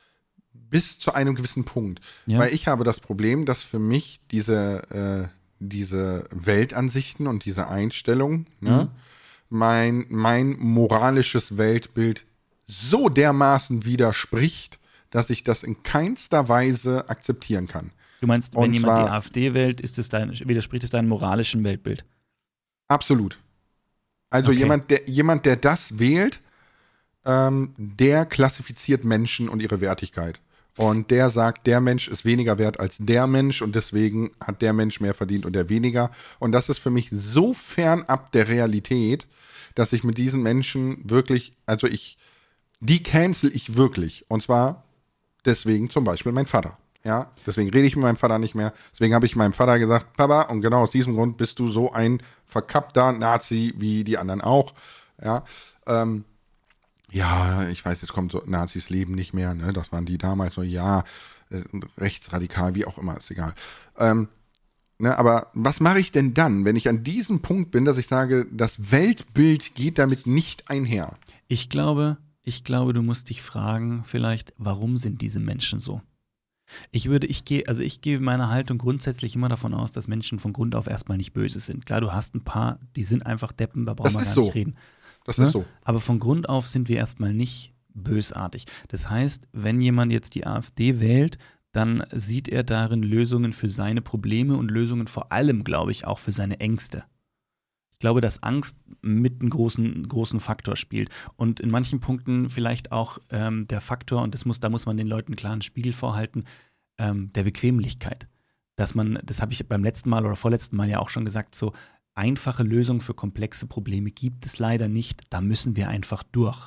bis zu einem gewissen Punkt. Ja. Weil ich habe das Problem, dass für mich diese, äh, diese Weltansichten und diese Einstellung, ne, mein, mein moralisches Weltbild so dermaßen widerspricht, dass ich das in keinster Weise akzeptieren kann. Du meinst, Und wenn jemand die zwar- AfD wählt, ist es dein, widerspricht es deinem moralischen Weltbild? Absolut. Also Okay. jemand, der, jemand, der das wählt, ähm, der klassifiziert Menschen und ihre Wertigkeit. Und der sagt, der Mensch ist weniger wert als der Mensch und deswegen hat der Mensch mehr verdient und der weniger. Und das ist für mich so fernab der Realität, dass ich mit diesen Menschen wirklich, also ich, die cancel ich wirklich. Und zwar deswegen zum Beispiel mein Vater. Ja, deswegen rede ich mit meinem Vater nicht mehr. Deswegen habe ich meinem Vater gesagt, Papa, und genau aus diesem Grund bist du so ein verkappter Nazi wie die anderen auch. Ja, ähm, ja, ich weiß, jetzt kommt so, Nazis leben nicht mehr, ne? Das waren die damals so, ja, äh, rechtsradikal, wie auch immer, ist egal. Ähm, ne, aber was mache ich denn dann, wenn ich an diesem Punkt bin, dass ich sage, das Weltbild geht damit nicht einher? Ich glaube, ich glaube, du musst dich fragen, vielleicht, warum sind diese Menschen so? Ich würde, ich gehe, also ich gehe meiner Haltung grundsätzlich immer davon aus, dass Menschen von Grund auf erstmal nicht böse sind. Klar, du hast ein paar, die sind einfach Deppen, da brauchen Das wir ist gar so. nicht reden. Das Ne? ist so. Aber von Grund auf sind wir erstmal nicht bösartig. Das heißt, wenn jemand jetzt die AfD wählt, dann sieht er darin Lösungen für seine Probleme und Lösungen vor allem, glaube ich, auch für seine Ängste. Ich glaube, dass Angst mit einem großen, großen Faktor spielt. Und in manchen Punkten vielleicht auch ähm, der Faktor, und das muss, da muss man den Leuten einen klaren Spiegel vorhalten, ähm, der Bequemlichkeit. Dass man, das habe ich beim letzten Mal oder vorletzten Mal ja auch schon gesagt, so einfache Lösungen für komplexe Probleme gibt es leider nicht. Da müssen wir einfach durch.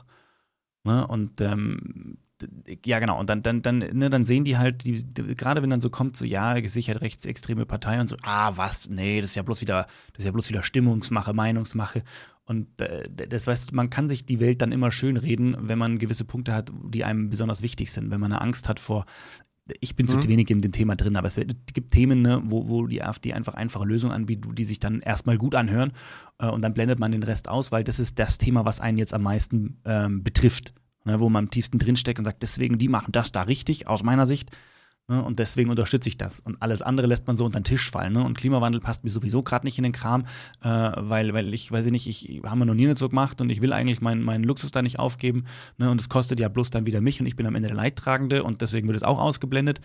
Ne? Und ähm, ja, genau, und dann, dann, dann, ne, dann sehen die halt, die, die, gerade wenn dann so kommt, so, ja, gesichert rechtsextreme Partei und so, ah, was, nee, das ist ja bloß wieder, das ist ja bloß wieder Stimmungsmache, Meinungsmache. Und äh, das heißt, man kann sich die Welt dann immer schön reden, wenn man gewisse Punkte hat, die einem besonders wichtig sind, wenn man eine Angst hat vor. Ich bin zu Mhm. wenig in dem Thema drin, aber es gibt Themen, ne, wo, wo die AfD einfach einfache Lösungen anbietet, die sich dann erstmal gut anhören äh, und dann blendet man den Rest aus, weil das ist das Thema, was einen jetzt am meisten ähm, betrifft, ne, wo man am tiefsten drinsteckt und sagt, deswegen, die machen das da richtig, aus meiner Sicht, ne, und deswegen unterstütze ich das. Und alles andere lässt man so unter den Tisch fallen. Ne? Und Klimawandel passt mir sowieso gerade nicht in den Kram, äh, weil, weil ich, weiß ich nicht, ich haben wir noch nie nicht so gemacht und ich will eigentlich meinen, meinen Luxus da nicht aufgeben. Ne? Und es kostet ja bloß dann wieder mich und ich bin am Ende der Leidtragende und deswegen wird es auch ausgeblendet.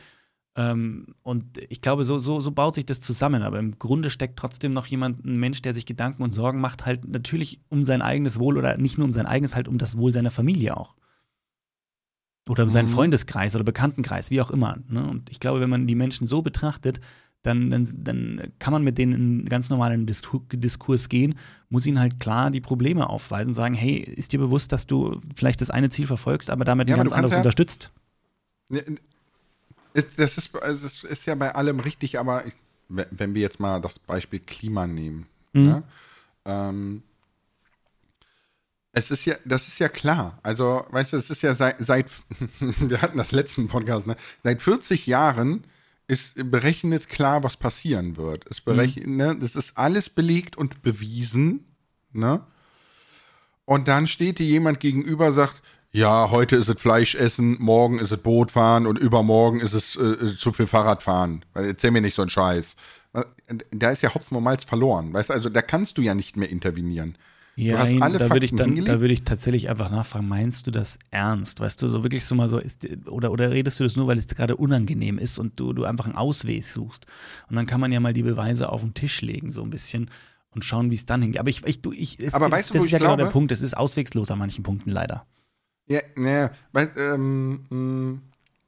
Ähm, und ich glaube, so, so, so baut sich das zusammen. Aber im Grunde steckt trotzdem noch jemand, ein Mensch, der sich Gedanken und Sorgen macht, halt natürlich um sein eigenes Wohl oder nicht nur um sein eigenes, halt um das Wohl seiner Familie auch. Oder um seinen Mhm. Freundeskreis oder Bekanntenkreis, wie auch immer. Ne? Und ich glaube, wenn man die Menschen so betrachtet, dann, dann, dann kann man mit denen in einen ganz normalen Disku- Diskurs gehen, muss ihnen halt klar die Probleme aufweisen, sagen, hey, ist dir bewusst, dass du vielleicht das eine Ziel verfolgst, aber damit Ja, ein aber ganz du kannst anderes ja- unterstützt? Ne, ist- Das ist, also das ist ja bei allem richtig, aber ich, wenn wenn wir jetzt mal das Beispiel Klima nehmen, Mhm. ne? Ähm, es ist ja, das ist ja klar. Also, weißt du, es ist ja seit, seit wir hatten das letzten Podcast, ne? Seit vierzig Jahren ist berechnet klar, was passieren wird. Es berechnet, ne? Das ist alles belegt und bewiesen, ne? Und dann steht dir jemand gegenüber, sagt, ja, heute ist es Fleisch essen, morgen ist es Boot fahren und übermorgen ist es äh, zu viel Fahrrad fahren. Erzähl mir nicht so einen Scheiß. Da ist ja Hopfen und Malz verloren. Weißt du, also da kannst du ja nicht mehr intervenieren. Du Ja, hast alle da würde ich Fakten dann, da hingelegt. würde ich tatsächlich einfach nachfragen, meinst du das ernst? Weißt du, so wirklich so mal so, ist, oder, oder redest du das nur, weil es gerade unangenehm ist und du, du einfach einen Ausweg suchst? Und dann kann man ja mal die Beweise auf den Tisch legen, so ein bisschen und schauen, wie es dann hingeht. Aber ich, ich, du, ich, es, Aber es, weißt du, das wo ist ich ja genau glaube? der Punkt, es ist auswegslos an manchen Punkten leider. Ja, ne, weil, ähm, mh,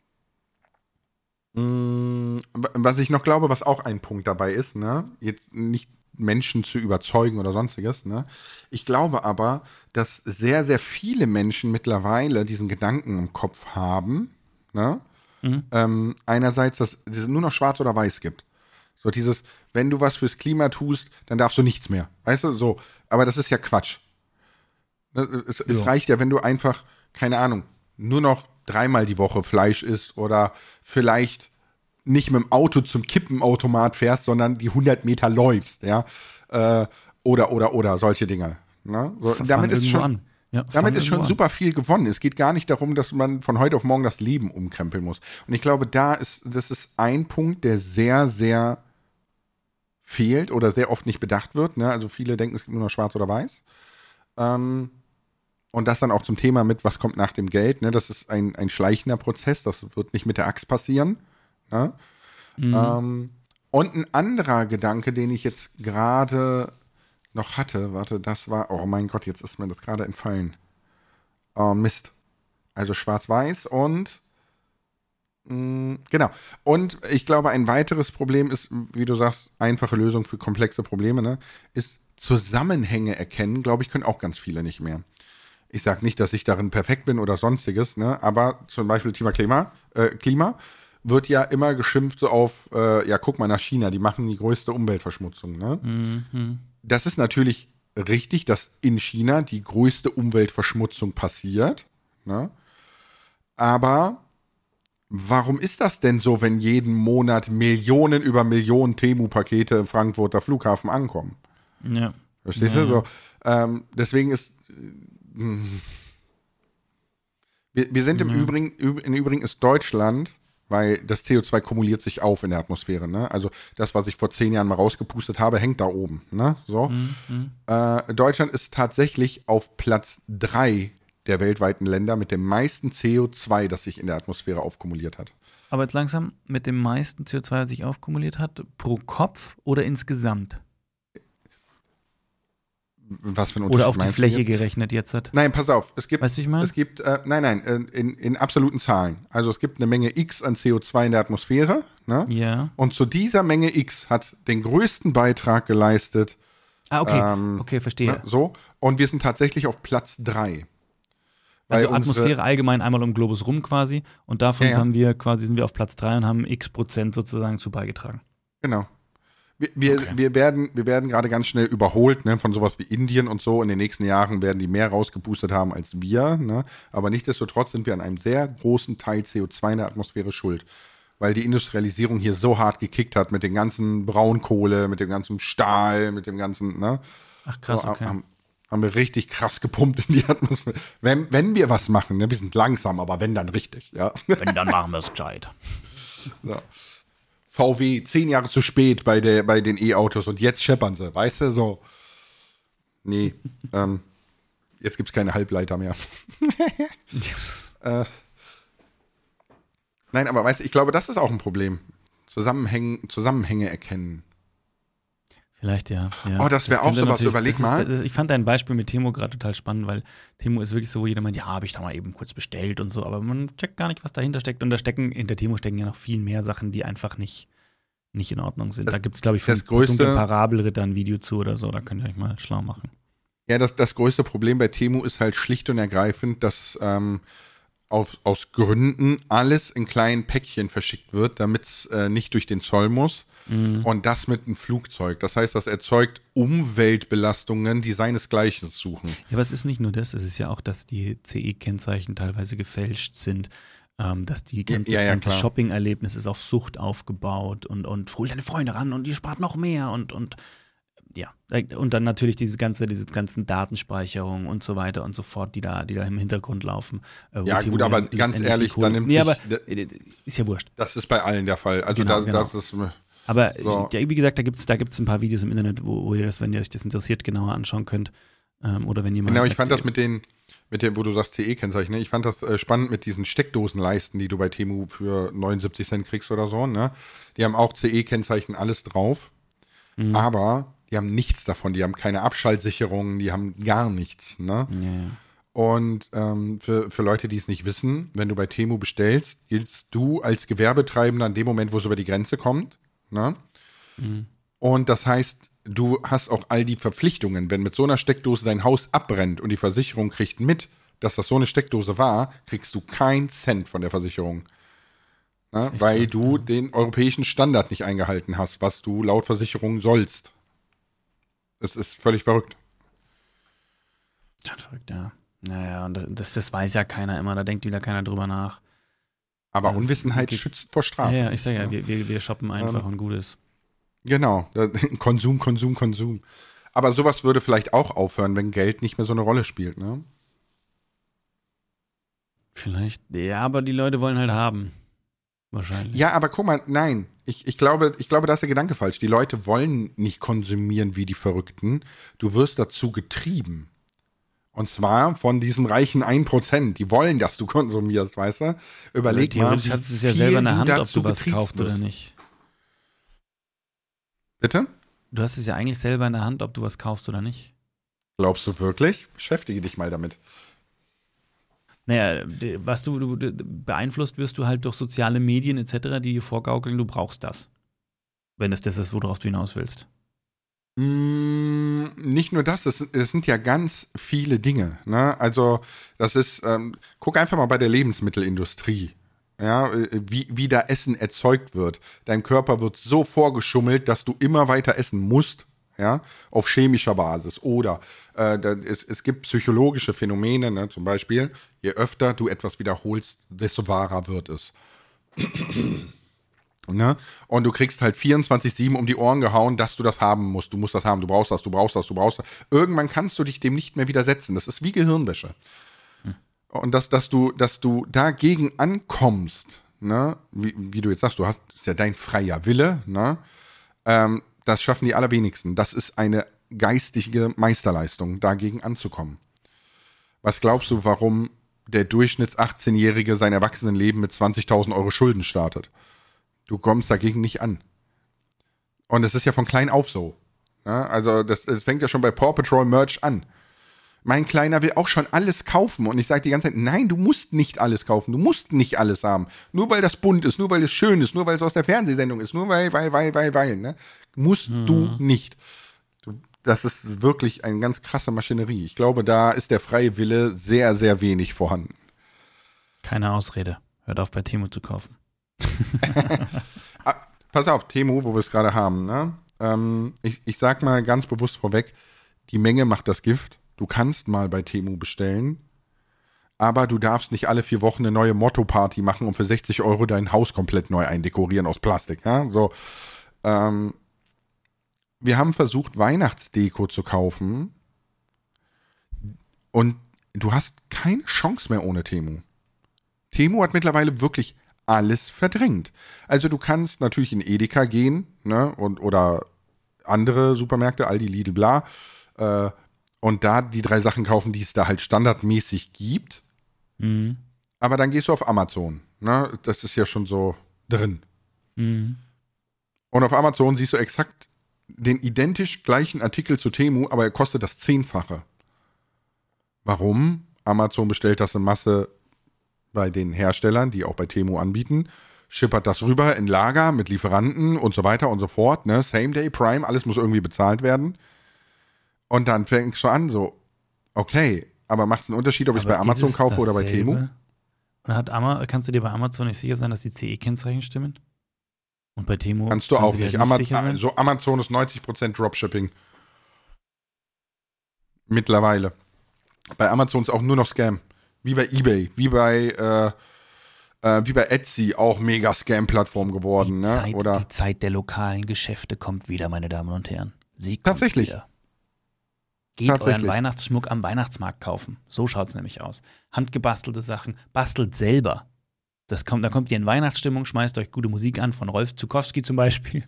mh, was ich noch glaube, was auch ein Punkt dabei ist, ne, jetzt nicht Menschen zu überzeugen oder sonstiges, ne, ich glaube aber, dass sehr, sehr viele Menschen mittlerweile diesen Gedanken im Kopf haben, ne, Mhm. ähm, einerseits, dass es nur noch schwarz oder weiß gibt. So dieses, wenn du was fürs Klima tust, dann darfst du nichts mehr. Weißt du, so. Aber das ist ja Quatsch. Ne, Es, es Ja. reicht ja, wenn du einfach, keine Ahnung, nur noch dreimal die Woche Fleisch isst oder vielleicht nicht mit dem Auto zum Kippenautomat fährst, sondern die hundert Meter läufst, ja. Äh, oder, oder, oder, solche Dinge. Ne? So, F- Fang damit ist irgendwo schon, an. Ja, damit fang ist irgendwo schon an. super viel gewonnen. Es geht gar nicht darum, dass man von heute auf morgen das Leben umkrempeln muss. Und ich glaube, da ist, das ist ein Punkt, der sehr, sehr fehlt oder sehr oft nicht bedacht wird. Ne? Also viele denken, es gibt nur noch schwarz oder weiß. Ähm, und das dann auch zum Thema mit, was kommt nach dem Geld. Ne? Das ist ein, ein schleichender Prozess, das wird nicht mit der Axt passieren. Ne? Mhm. Ähm, und ein anderer Gedanke, den ich jetzt gerade noch hatte, warte, das war, oh mein Gott, jetzt ist mir das gerade entfallen. Oh Mist. Also schwarz-weiß und Genau. Und ich glaube, ein weiteres Problem ist, wie du sagst, einfache Lösung für komplexe Probleme, ne, ist Zusammenhänge erkennen, glaube ich, können auch ganz viele nicht mehr. Ich sage nicht, dass ich darin perfekt bin oder sonstiges, ne, aber zum Beispiel Thema Klima, äh, Klima wird ja immer geschimpft so auf, äh, ja, guck mal nach China, die machen die größte Umweltverschmutzung, ne? Mhm. Das ist natürlich richtig, dass in China die größte Umweltverschmutzung passiert, ne? Aber warum ist das denn so, wenn jeden Monat Millionen über Millionen Temu-Pakete im Frankfurter Flughafen ankommen? Ja. Verstehst ja, du? So, ja. ähm, deswegen ist. Äh, wir, wir sind im Ja. Übrigen, im Übrigen ist Deutschland, weil das C O zwei kumuliert sich auf in der Atmosphäre. Ne? Also das, was ich vor zehn Jahren mal rausgepustet habe, hängt da oben. Ne? So. Mhm. Äh, Deutschland ist tatsächlich auf Platz drei der weltweiten Länder mit dem meisten C O zwei, das sich in der Atmosphäre aufkumuliert hat. Aber jetzt langsam mit dem meisten C O zwei, das sich aufkumuliert hat, pro Kopf oder insgesamt? Was für ein Unterschied Oder auf die meinst du Fläche jetzt? gerechnet jetzt hat? Nein, pass auf, es gibt, Weißt du, wie ich meine? es gibt, äh, nein, nein, äh, in, in absoluten Zahlen. Also es gibt eine Menge X an C O zwei in der Atmosphäre, ne? Ja. Und zu dieser Menge X hat den größten Beitrag geleistet. Ah, okay. Ähm, okay, verstehe. Ne, so. Und wir sind tatsächlich auf Platz drei. Also Weil unsere- Atmosphäre allgemein einmal um Globus rum quasi. Und davon Ja, ja. haben wir quasi, sind wir auf Platz drei und haben x Prozent sozusagen zu beigetragen. Genau. Wir, wir, Okay. wir werden, wir werden gerade ganz schnell überholt, ne, von sowas wie Indien und so. In den nächsten Jahren werden die mehr rausgepustet haben als wir, ne? Aber nichtsdestotrotz sind wir an einem sehr großen Teil C O zwei in der Atmosphäre schuld. Weil die Industrialisierung hier so hart gekickt hat mit den ganzen Braunkohle, mit dem ganzen Stahl, mit dem ganzen, ne? Ach krass, So, okay. haben, haben wir richtig krass gepumpt in die Atmosphäre. Wenn, wenn wir was machen, ne, wir sind langsam, aber wenn, dann richtig, ja. Wenn, dann machen wir es gescheit. So. V W zehn Jahre zu spät bei, der, bei den E-Autos und jetzt scheppern sie, weißt du, so. Nee, ähm, jetzt gibt's keine Halbleiter mehr. äh, nein, aber weißt du, ich glaube, das ist auch ein Problem. Zusammenhänge, Zusammenhänge erkennen. Vielleicht ja. ja. Oh, das wäre auch könnte sowas, natürlich- überleg das mal. Ist, das, ich fand dein Beispiel mit Temo gerade total spannend, weil Temo ist wirklich so, wo jeder meint, ja, habe ich da mal eben kurz bestellt und so, aber man checkt gar nicht, was dahinter steckt. Und da stecken, hinter Temo stecken ja noch viel mehr Sachen, die einfach nicht, nicht in Ordnung sind. Das- da gibt es, glaube ich, von das größte- Dunklen Parabelritter ein Video zu oder so, da könnt ihr euch mal schlau machen. Ja, das, das größte Problem bei Temu ist halt schlicht und ergreifend, dass ähm, auf, aus Gründen alles in kleinen Päckchen verschickt wird, damit es äh, nicht durch den Zoll muss. Mhm. Und das mit einem Flugzeug. Das heißt, das erzeugt Umweltbelastungen, die seinesgleichen suchen. Ja, aber es ist nicht nur das, es ist ja auch, dass die C E-Kennzeichen teilweise gefälscht sind, ähm, dass die Ja, ganze, ja, das ja, ganze klar. Shopping-Erlebnis ist auf Sucht aufgebaut und, und hol deine Freunde ran und ihr spart noch mehr und, und ja, und dann natürlich diese ganze, diese ganzen Datenspeicherungen und so weiter und so fort, die da, die da im Hintergrund laufen. äh, wo Ja, Timo gut, aber dann ganz letztendlich ehrlich, die Kohle- da nimmt nee, sich- aber da- äh, ist ja wurscht. Das ist bei allen der Fall. Also Genau, da, genau. das ist. Aber So. ja, wie gesagt, da gibt es da gibt's ein paar Videos im Internet, wo, wo ihr das, wenn ihr euch das interessiert, genauer anschauen könnt. Ähm, oder wenn jemand Genau, ich sagt, fand das mit den, mit dem, wo du sagst C E-Kennzeichen, ne? Ich fand das äh, spannend mit diesen Steckdosenleisten, die du bei Temu für neunundsiebzig Cent kriegst oder so, ne? Die haben auch C E-Kennzeichen alles drauf, Mhm. aber die haben nichts davon, die haben keine Abschaltsicherung, die haben gar nichts, ne? Ja, ja. Und ähm, für, für Leute, die es nicht wissen, wenn du bei Temu bestellst, giltst du als Gewerbetreibender in dem Moment, wo es über die Grenze kommt, ne? Mhm. Und das heißt, du hast auch all die Verpflichtungen, wenn mit so einer Steckdose dein Haus abbrennt und die Versicherung kriegt mit, dass das so eine Steckdose war, kriegst du keinen Cent von der Versicherung. Na, echt weil verrückt, du ja. den europäischen Standard nicht eingehalten hast, was du laut Versicherung sollst. Es ist völlig verrückt. Schon verrückt, ja. Naja, und das, das weiß ja keiner immer, da denkt wieder keiner drüber nach. Aber Also es Unwissenheit geht- schützt vor Ja, Strafe. ja, ich sag ja, ne? wir, wir, wir shoppen einfach Ähm, und gut ist. Genau. Da- Konsum, Konsum, Konsum. Aber sowas würde vielleicht auch aufhören, wenn Geld nicht mehr so eine Rolle spielt, ne? Vielleicht. Ja, aber die Leute wollen halt haben. Wahrscheinlich. Ja, aber guck mal, nein. Ich, ich, glaube, ich glaube, da ist der Gedanke falsch. Die Leute wollen nicht konsumieren wie die Verrückten. Du wirst dazu getrieben. Und zwar von diesem reichen ein Prozent. Die wollen, dass du konsumierst, weißt du? Überleg mal, Theoretisch wie hast du es ja viel selber in der du Hand, ob dazu du was getriezt kaufst oder wirst. nicht. Bitte? Du hast es ja eigentlich selber in der Hand, ob du was kaufst oder nicht. Glaubst du wirklich? Beschäftige dich mal damit. Naja, was du, du beeinflusst wirst du halt durch soziale Medien et cetera, die dir vorgaukeln, du brauchst das. Wenn es das ist, worauf du hinaus willst. Mm, nicht nur das, es, es sind ja ganz viele Dinge. Ne? Also, das ist, ähm, guck einfach mal bei der Lebensmittelindustrie. Ja, wie, wie da Essen erzeugt wird. Dein Körper wird so vorgeschummelt, dass du immer weiter essen musst, ja, auf chemischer Basis. Oder äh, da, es, es gibt psychologische Phänomene, ne? Zum Beispiel, je öfter du etwas wiederholst, desto wahrer wird es. Ne? Und du kriegst halt vierundzwanzig sieben um die Ohren gehauen, dass du das haben musst. Du musst das haben, du brauchst das, du brauchst das, du brauchst das. Irgendwann kannst du dich dem nicht mehr widersetzen. Das ist wie Gehirnwäsche. Und dass, dass du, dass du dagegen ankommst, ne, wie, wie du jetzt sagst, du hast, ist ja dein freier Wille, ne, ähm, das schaffen die allerwenigsten. Das ist eine geistige Meisterleistung, dagegen anzukommen. Was glaubst du, warum der Durchschnitts achtzehnjährige sein Erwachsenenleben mit zwanzigtausend Euro Schulden startet? Du kommst dagegen nicht an. Und es ist ja von klein auf so. Ne? Also das, das fängt ja schon bei Paw Patrol Merch an. Mein Kleiner will auch schon alles kaufen und ich sage die ganze Zeit, nein, du musst nicht alles kaufen, du musst nicht alles haben. Nur weil das bunt ist, nur weil es schön ist, nur weil es aus der Fernsehsendung ist, nur weil, weil, weil, weil, weil, ne? Musst mhm. du nicht. Du, das ist wirklich eine ganz krasse Maschinerie. Ich glaube, da ist der freie Wille sehr, sehr wenig vorhanden. Keine Ausrede. Hört auf, bei Temu zu kaufen. ah, pass auf, Temu, wo wir es gerade haben, ne? Ähm, ich, ich sag mal ganz bewusst vorweg, die Menge macht das Gift. Du kannst mal bei Temu bestellen, aber du darfst nicht alle vier Wochen eine neue Motto-Party machen und für sechzig Euro dein Haus komplett neu eindekorieren aus Plastik. Ja? So, ähm, wir haben versucht, Weihnachtsdeko zu kaufen und du hast keine Chance mehr ohne Temu. Temu hat mittlerweile wirklich alles verdrängt. Also du kannst natürlich in Edeka gehen, ne, und oder andere Supermärkte, Aldi, Lidl, bla, äh, und da die drei Sachen kaufen, die es da halt standardmäßig gibt. Mhm. Aber dann gehst du auf Amazon. Ne? Das ist ja schon so drin. Mhm. Und auf Amazon siehst du exakt den identisch gleichen Artikel zu Temu, aber er kostet das Zehnfache. Warum? Amazon bestellt das in Masse bei den Herstellern, die auch bei Temu anbieten, schippert das rüber in Lager mit Lieferanten und so weiter und so fort. Ne? Same Day, Prime, alles muss irgendwie bezahlt werden. Und dann fängst du an, so, okay, aber macht es einen Unterschied, ob ich es bei Amazon kaufe oder bei Temu? Und hat Ama- kannst du dir bei Amazon nicht sicher sein, dass die C E-Kennzeichen stimmen? Und bei Temu kannst du auch nicht. nicht Ama- sicher sein? also Amazon ist neunzig Prozent Dropshipping. Mittlerweile. Bei Amazon ist auch nur noch Scam. Wie bei eBay, wie bei, äh, äh, wie bei Etsy, auch mega Scam-Plattform geworden. Die, ne? Zeit, Oder die Zeit der lokalen Geschäfte kommt wieder, meine Damen und Herren. Sie kommt Tatsächlich. wieder. Geht euren Weihnachtsschmuck am Weihnachtsmarkt kaufen. So schaut es nämlich aus. Handgebastelte Sachen, bastelt selber. Das kommt, da kommt ihr in Weihnachtsstimmung, schmeißt euch gute Musik an, von Rolf Zukowski zum Beispiel.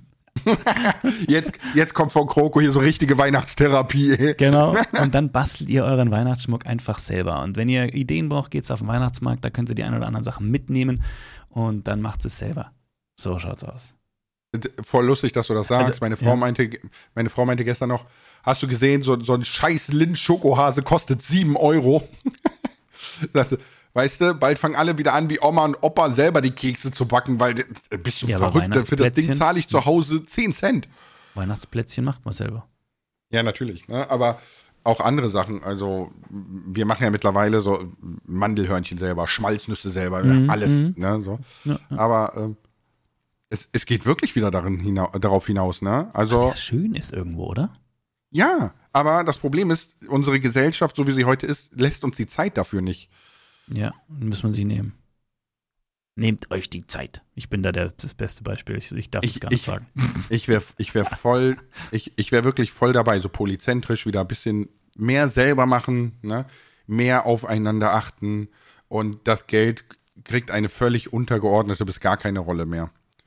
jetzt, jetzt kommt von Kroko hier so richtige Weihnachtstherapie. Genau. Und dann bastelt ihr euren Weihnachtsschmuck einfach selber. Und wenn ihr Ideen braucht, geht's auf den Weihnachtsmarkt, da könnt ihr die ein oder anderen Sachen mitnehmen und dann macht es selber. So schaut's aus. Voll lustig, dass du das sagst. Also, meine, Frau ja. meinte, meine Frau meinte gestern noch, hast du gesehen, so, so ein scheiß Lind-Schokohase kostet sieben Euro. Sagte, weißt du, bald fangen alle wieder an, wie Oma und Opa selber die Kekse zu backen, weil bist du Ja, aber verrückt, für das Ding Weihnachtsplätzchen- zahle ich zu Hause zehn Cent. Weihnachtsplätzchen macht man selber. Ja, natürlich, ne? Aber auch andere Sachen, also wir machen ja mittlerweile so Mandelhörnchen selber, Schmalznüsse selber, Mhm, alles, mhm. ne, so. Ja, ja. Aber ähm, es, es geht wirklich wieder darin hina- darauf hinaus, ne? Was Also ja schön ist irgendwo, oder? ja, aber das Problem ist, unsere Gesellschaft, so wie sie heute ist, lässt uns die Zeit dafür nicht. Ja, muss man sich nehmen. Nehmt euch die Zeit. Ich bin da der, das beste Beispiel. Ich, ich darf Ich- es gar nicht ich- sagen. Ich wäre ich wär voll, ich, ich wäre wirklich voll dabei, so polyzentrisch wieder ein bisschen mehr selber machen, ne? Mehr aufeinander achten und das Geld kriegt eine völlig untergeordnete bis gar keine Rolle mehr.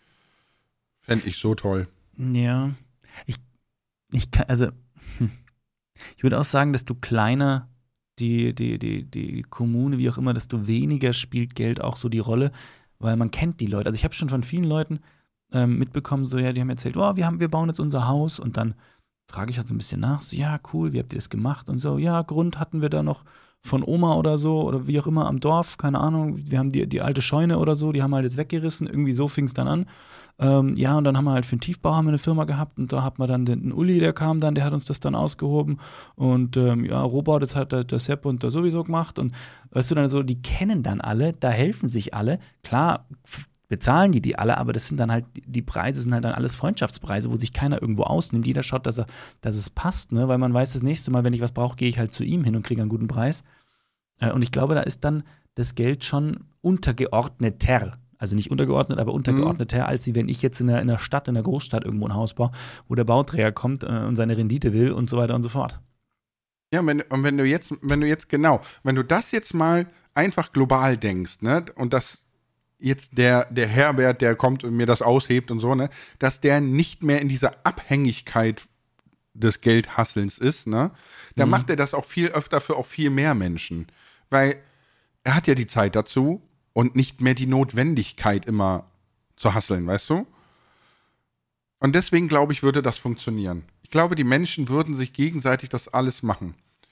Fände ich so toll. Ja. Ich, ich kann, also, hm. ich würde auch sagen, desto kleiner die, die, die, die Kommune, wie auch immer, desto weniger spielt Geld auch so die Rolle, weil man kennt die Leute. Also ich habe schon von vielen Leuten ähm, mitbekommen, so ja, die haben erzählt, oh, wir haben, wir bauen jetzt unser Haus und dann frage ich halt so ein bisschen nach, so ja, cool, wie habt ihr das gemacht und so, ja, Grund hatten wir da noch von Oma oder so oder wie auch immer am Dorf, keine Ahnung, wir haben die, die alte Scheune oder so, die haben wir halt jetzt weggerissen, irgendwie so fing es dann an. Ähm, ja, und dann haben wir halt für den Tiefbau haben wir eine Firma gehabt und da hat man dann den, den Uli, der kam dann, der hat uns das dann ausgehoben und ähm, ja, Rohbau, das hat der, der Sepp und der sowieso gemacht und weißt du, dann so, die kennen dann alle, da helfen sich alle, klar, f- bezahlen die die alle, aber das sind dann halt, die Preise sind halt dann alles Freundschaftspreise, wo sich keiner irgendwo ausnimmt, jeder schaut, dass er, dass es passt, ne, weil man weiß, das nächste Mal, wenn ich was brauche, gehe ich halt zu ihm hin und kriege einen guten Preis. Äh, und ich glaube, da ist dann das Geld schon untergeordneter. Also nicht untergeordnet, aber untergeordneter, mhm. als wenn ich jetzt in der, in der Stadt, in der Großstadt irgendwo ein Haus baue, wo der Bauträger kommt äh, und seine Rendite will und so weiter und so fort. Ja, und wenn, und wenn du jetzt, wenn du jetzt, genau, wenn du das jetzt mal einfach global denkst, ne, und das jetzt der, der Herbert, der kommt und mir das aushebt und so, ne, dass der nicht mehr in dieser Abhängigkeit des Geldhasselns ist, ne, dann mhm. macht er das auch viel öfter für auch viel mehr Menschen. Weil er hat ja die Zeit dazu und nicht mehr die Notwendigkeit immer zu hasseln, weißt du? Und deswegen glaube ich, würde das funktionieren. Ich glaube, die Menschen würden sich gegenseitig das alles machen.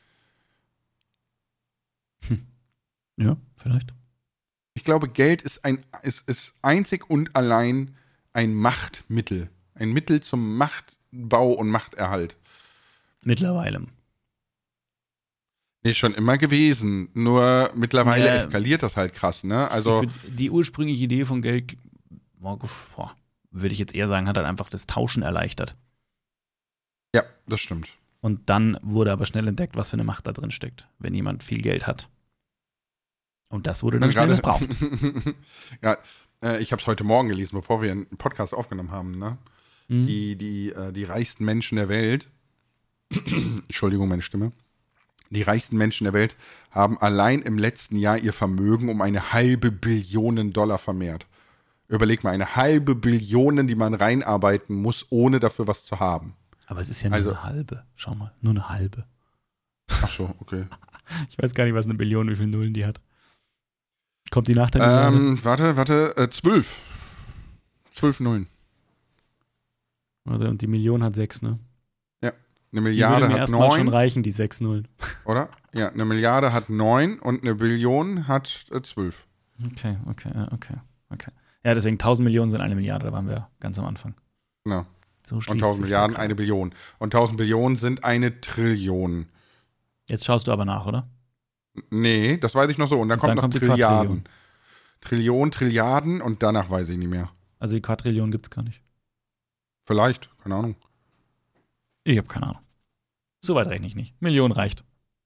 Hm. Ja, vielleicht. Ich glaube, Geld ist, ein, ist, ist einzig und allein ein Machtmittel. Ein Mittel zum Machtbau und Machterhalt. Mittlerweile. Nee, schon immer gewesen. Nur mittlerweile Ja. eskaliert das halt krass, ne? Also, Ich würd- die ursprüngliche Idee von Geld, boah, boah, würde ich jetzt eher sagen, hat halt einfach das Tauschen erleichtert. ja, das stimmt. Und dann wurde aber schnell entdeckt, was für eine Macht da drin steckt, wenn jemand viel Geld hat. Und das wurde dann schnell missbraucht. ja, äh, ich habe es heute Morgen gelesen, bevor wir einen Podcast aufgenommen haben, ne? Mhm. Die, die, äh, die reichsten Menschen der Welt, Entschuldigung, meine Stimme, die reichsten Menschen der Welt haben allein im letzten Jahr ihr Vermögen um eine halbe Billion Dollar vermehrt. Überleg mal, eine halbe Billion, die man reinarbeiten muss, ohne dafür was zu haben. Aber es ist ja nur Also- eine halbe. Schau mal, nur eine halbe. Ach so, okay. Ich weiß gar nicht, was eine Billion, wie viele Nullen die hat. Kommt die nach der Milliarde? ähm, warte, warte, äh, zwölf. Zwölf Nullen. Warte, und die Million hat sechs, ne? Eine Die Milliarde würde mir hat erstmal schon neun, reichen, die sechs Nullen. oder? Ja, eine Milliarde hat neun und eine Billion hat äh, zwölf. Okay, okay, ja, okay, okay. Ja, deswegen tausend Millionen sind eine Milliarde, da waren wir ganz am Anfang. Genau. So Und schließt tausend sich Milliarden, der eine Kreis. Billion. Und tausend Billionen sind eine Trillion. Jetzt schaust du aber nach, oder? Nee, das weiß ich noch so. Und dann Und kommt dann noch kommt die Trilliarden. Trillion, Trilliarden und danach weiß ich nicht mehr. Also die Quadrillion gibt's gar nicht. Vielleicht, keine Ahnung. Ich habe keine Ahnung. So weit rechne ich nicht. Million reicht.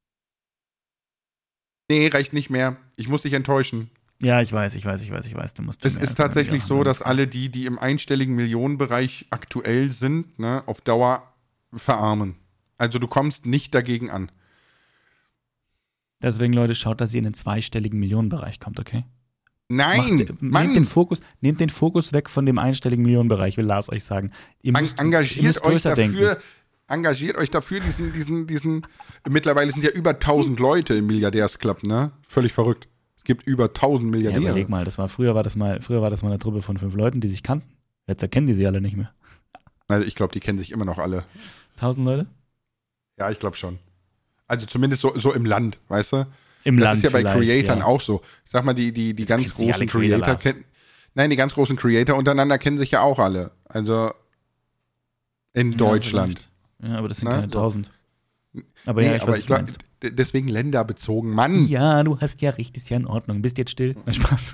Nee, reicht nicht mehr. Ich muss dich enttäuschen. Ja, ich weiß, ich weiß, ich weiß, ich weiß. Du musst Es schon mehr ist als eine tatsächlich Million so, haben. dass alle die, die im einstelligen Millionenbereich aktuell sind, ne, auf Dauer verarmen. Also du kommst nicht dagegen an. Deswegen, Leute, schaut, dass ihr in den zweistelligen Millionenbereich kommt, okay? Nein, Macht, Mann, nehmt, den Fokus, nehmt den Fokus weg von dem einstelligen Millionenbereich, will Lars euch sagen. Ihr en- müsst, ihr engagiert müsst euch größer dafür, denken. engagiert euch dafür, diesen, diesen, diesen, mittlerweile sind ja über tausend Leute im Milliardärsclub, ne? Völlig verrückt. Es gibt über tausend Ja, Milliardäre. überleg mal, das war, früher, war das mal, früher war das mal eine Truppe von fünf Leuten, die sich kannten. Jetzt erkennen die sie alle nicht mehr. Also ich glaube, die kennen sich immer noch alle. Tausend Leute? Ja, ich glaube schon. Also zumindest so, so im Land, weißt du? Im Das Land ist ja bei vielleicht, Creatoren ja. auch so. Ich sag mal, die, die, die ganz kennen sich alle großen Creator, Creator Lars. kennen. Nein, die ganz großen Creator untereinander kennen sich ja auch alle. Also in Deutschland. Ja, aber das sind Na, keine so. tausend. Aber Nee, ja, ich aber weiß, ich was du glaube, meinst. d- deswegen länderbezogen. Mann! Ja, du hast ja recht, ist ja in Ordnung. Bist jetzt still. Na, Spaß.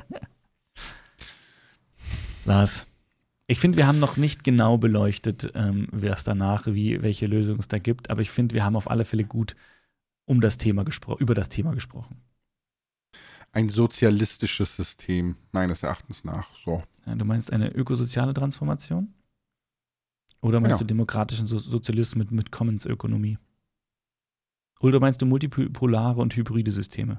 Lars, ich finde, wir haben noch nicht genau beleuchtet, ähm, wer es danach, wie, welche Lösung es da gibt, aber ich finde, wir haben auf alle Fälle gut um das Thema gespro- über das Thema gesprochen. Ein sozialistisches System, meines Erachtens nach. So. Ja, du meinst eine ökosoziale Transformation? Oder meinst Genau. du demokratischen so- Sozialismus mit, mit Commons-Ökonomie? Oder meinst du multipolare und hybride Systeme?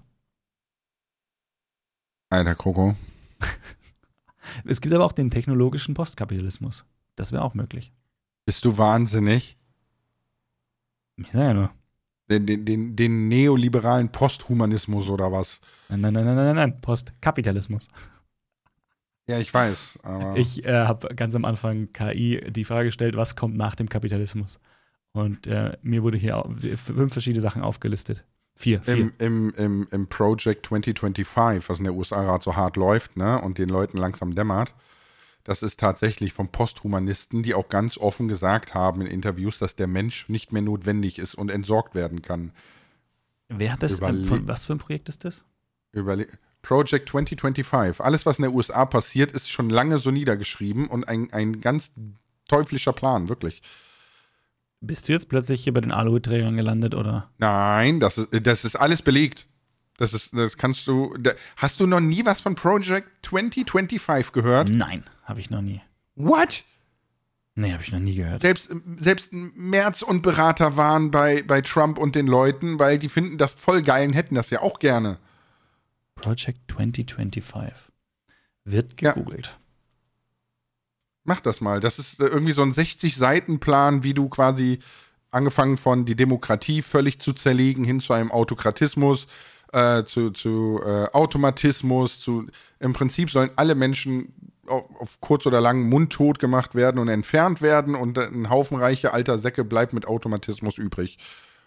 Alter Kroko. Es gibt aber auch den technologischen Postkapitalismus. Das wäre auch möglich. Bist du wahnsinnig? Ich sage ja nur. Den, den, den, den neoliberalen Posthumanismus oder was? Nein, nein, nein, nein, nein, nein. Postkapitalismus. Ja, ich weiß. Aber Ich äh, habe ganz am Anfang K I die Frage gestellt, was kommt nach dem Kapitalismus? Und äh, mir wurde hier au- fünf verschiedene Sachen aufgelistet. Vier, vier. Im, im, im, im Project zwanzig fünfundzwanzig, was in der U S A gerade so hart läuft, ne, und den Leuten langsam dämmert, das ist tatsächlich von Posthumanisten, die auch ganz offen gesagt haben in Interviews, dass der Mensch nicht mehr notwendig ist und entsorgt werden kann. Wer hat das? Überle- Ähm, von, was für ein Projekt ist das? Überle- Project zwanzig fünfundzwanzig. Alles, was in der U S A passiert, ist schon lange so niedergeschrieben und ein, ein ganz teuflischer Plan, wirklich. Bist du jetzt plötzlich hier bei den Aluhutträgern gelandet, oder? Nein, das ist, das ist alles belegt. Das ist, das kannst du. Da, hast du noch nie was von Project zwanzig fünfundzwanzig gehört? Nein, habe ich noch nie. What? Nee, habe ich noch nie gehört. Selbst, selbst Merz und Berater waren bei, bei Trump und den Leuten, weil die finden das voll geil und hätten das ja auch gerne. Project zwanzig fünfundzwanzig. Wird gegoogelt. Ja. Mach das mal. Das ist irgendwie so ein sechzig-Seiten-Plan, wie du quasi angefangen von die Demokratie völlig zu zerlegen hin zu einem Autokratismus, äh, zu, zu äh, Automatismus, zu im Prinzip sollen alle Menschen auf, auf kurz oder lang mundtot gemacht werden und entfernt werden und ein Haufen reiche alter Säcke bleibt mit Automatismus übrig.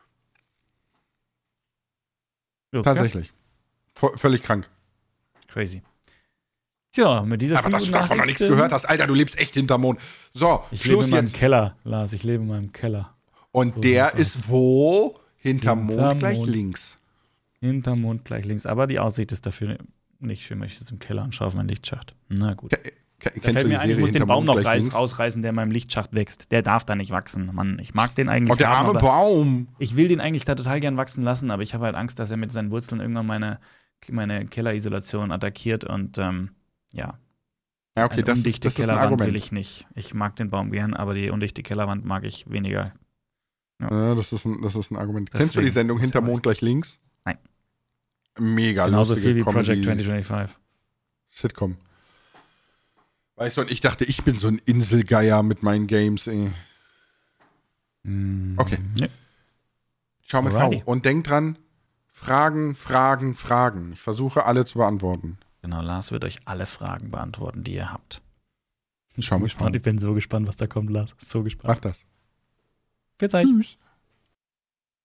Okay. Tatsächlich. V- völlig krank. Crazy. Tja, mit dieser Aber dass du davon noch nichts gehört hast, Alter, du lebst echt hinterm Mond. So, ich Schluss lebe in meinem jetzt. Keller, Lars, ich lebe in meinem Keller. Und So der sieht's ist wo? Hinterm Hinterm Mond gleich Mond. links. Hinterm Mond gleich links. Aber die Aussicht ist dafür nicht schön, wenn ich jetzt im Keller anschaue auf meinen Lichtschacht. Na gut. Ke- ke- Da Kennst fällt du die mir ein, ich Serie muss den Hinterm Baum Mond noch gleich reiß, links? rausreißen, der in meinem Lichtschacht wächst. Der darf da nicht wachsen. Mann, ich mag den eigentlich Und der haben, arme aber Baum. ich will den eigentlich da total gern wachsen lassen, aber ich habe halt Angst, dass er mit seinen Wurzeln irgendwann meine, meine Kellerisolation attackiert und ähm, ja. Ja, okay, Eine das ist, undichte das ist ein Kellerwand Argument. will ich nicht. Ich mag den Baum gern, aber die undichte Kellerwand mag ich weniger. Ja, das ist ein, das ist ein Argument. Kennst du die Deswegen Sendung muss Hinterm ich- Mond gleich links? Nein. Mega Genauso lustige viel wie Project Comedy- zwanzig fünfundzwanzig. Sitcom. Weißt du, und ich dachte, ich bin so ein Inselgeier mit meinen Games, ey. Okay. Nee. Schau mit Alrighty. V. Und denk dran, Fragen, Fragen, Fragen. Ich versuche alle zu beantworten. Genau, Lars wird euch alle Fragen beantworten, die ihr habt. Schau mit V. Ich bin so gespannt, was da kommt, Lars. So gespannt. Mach das. Bis gleich. Tschüss.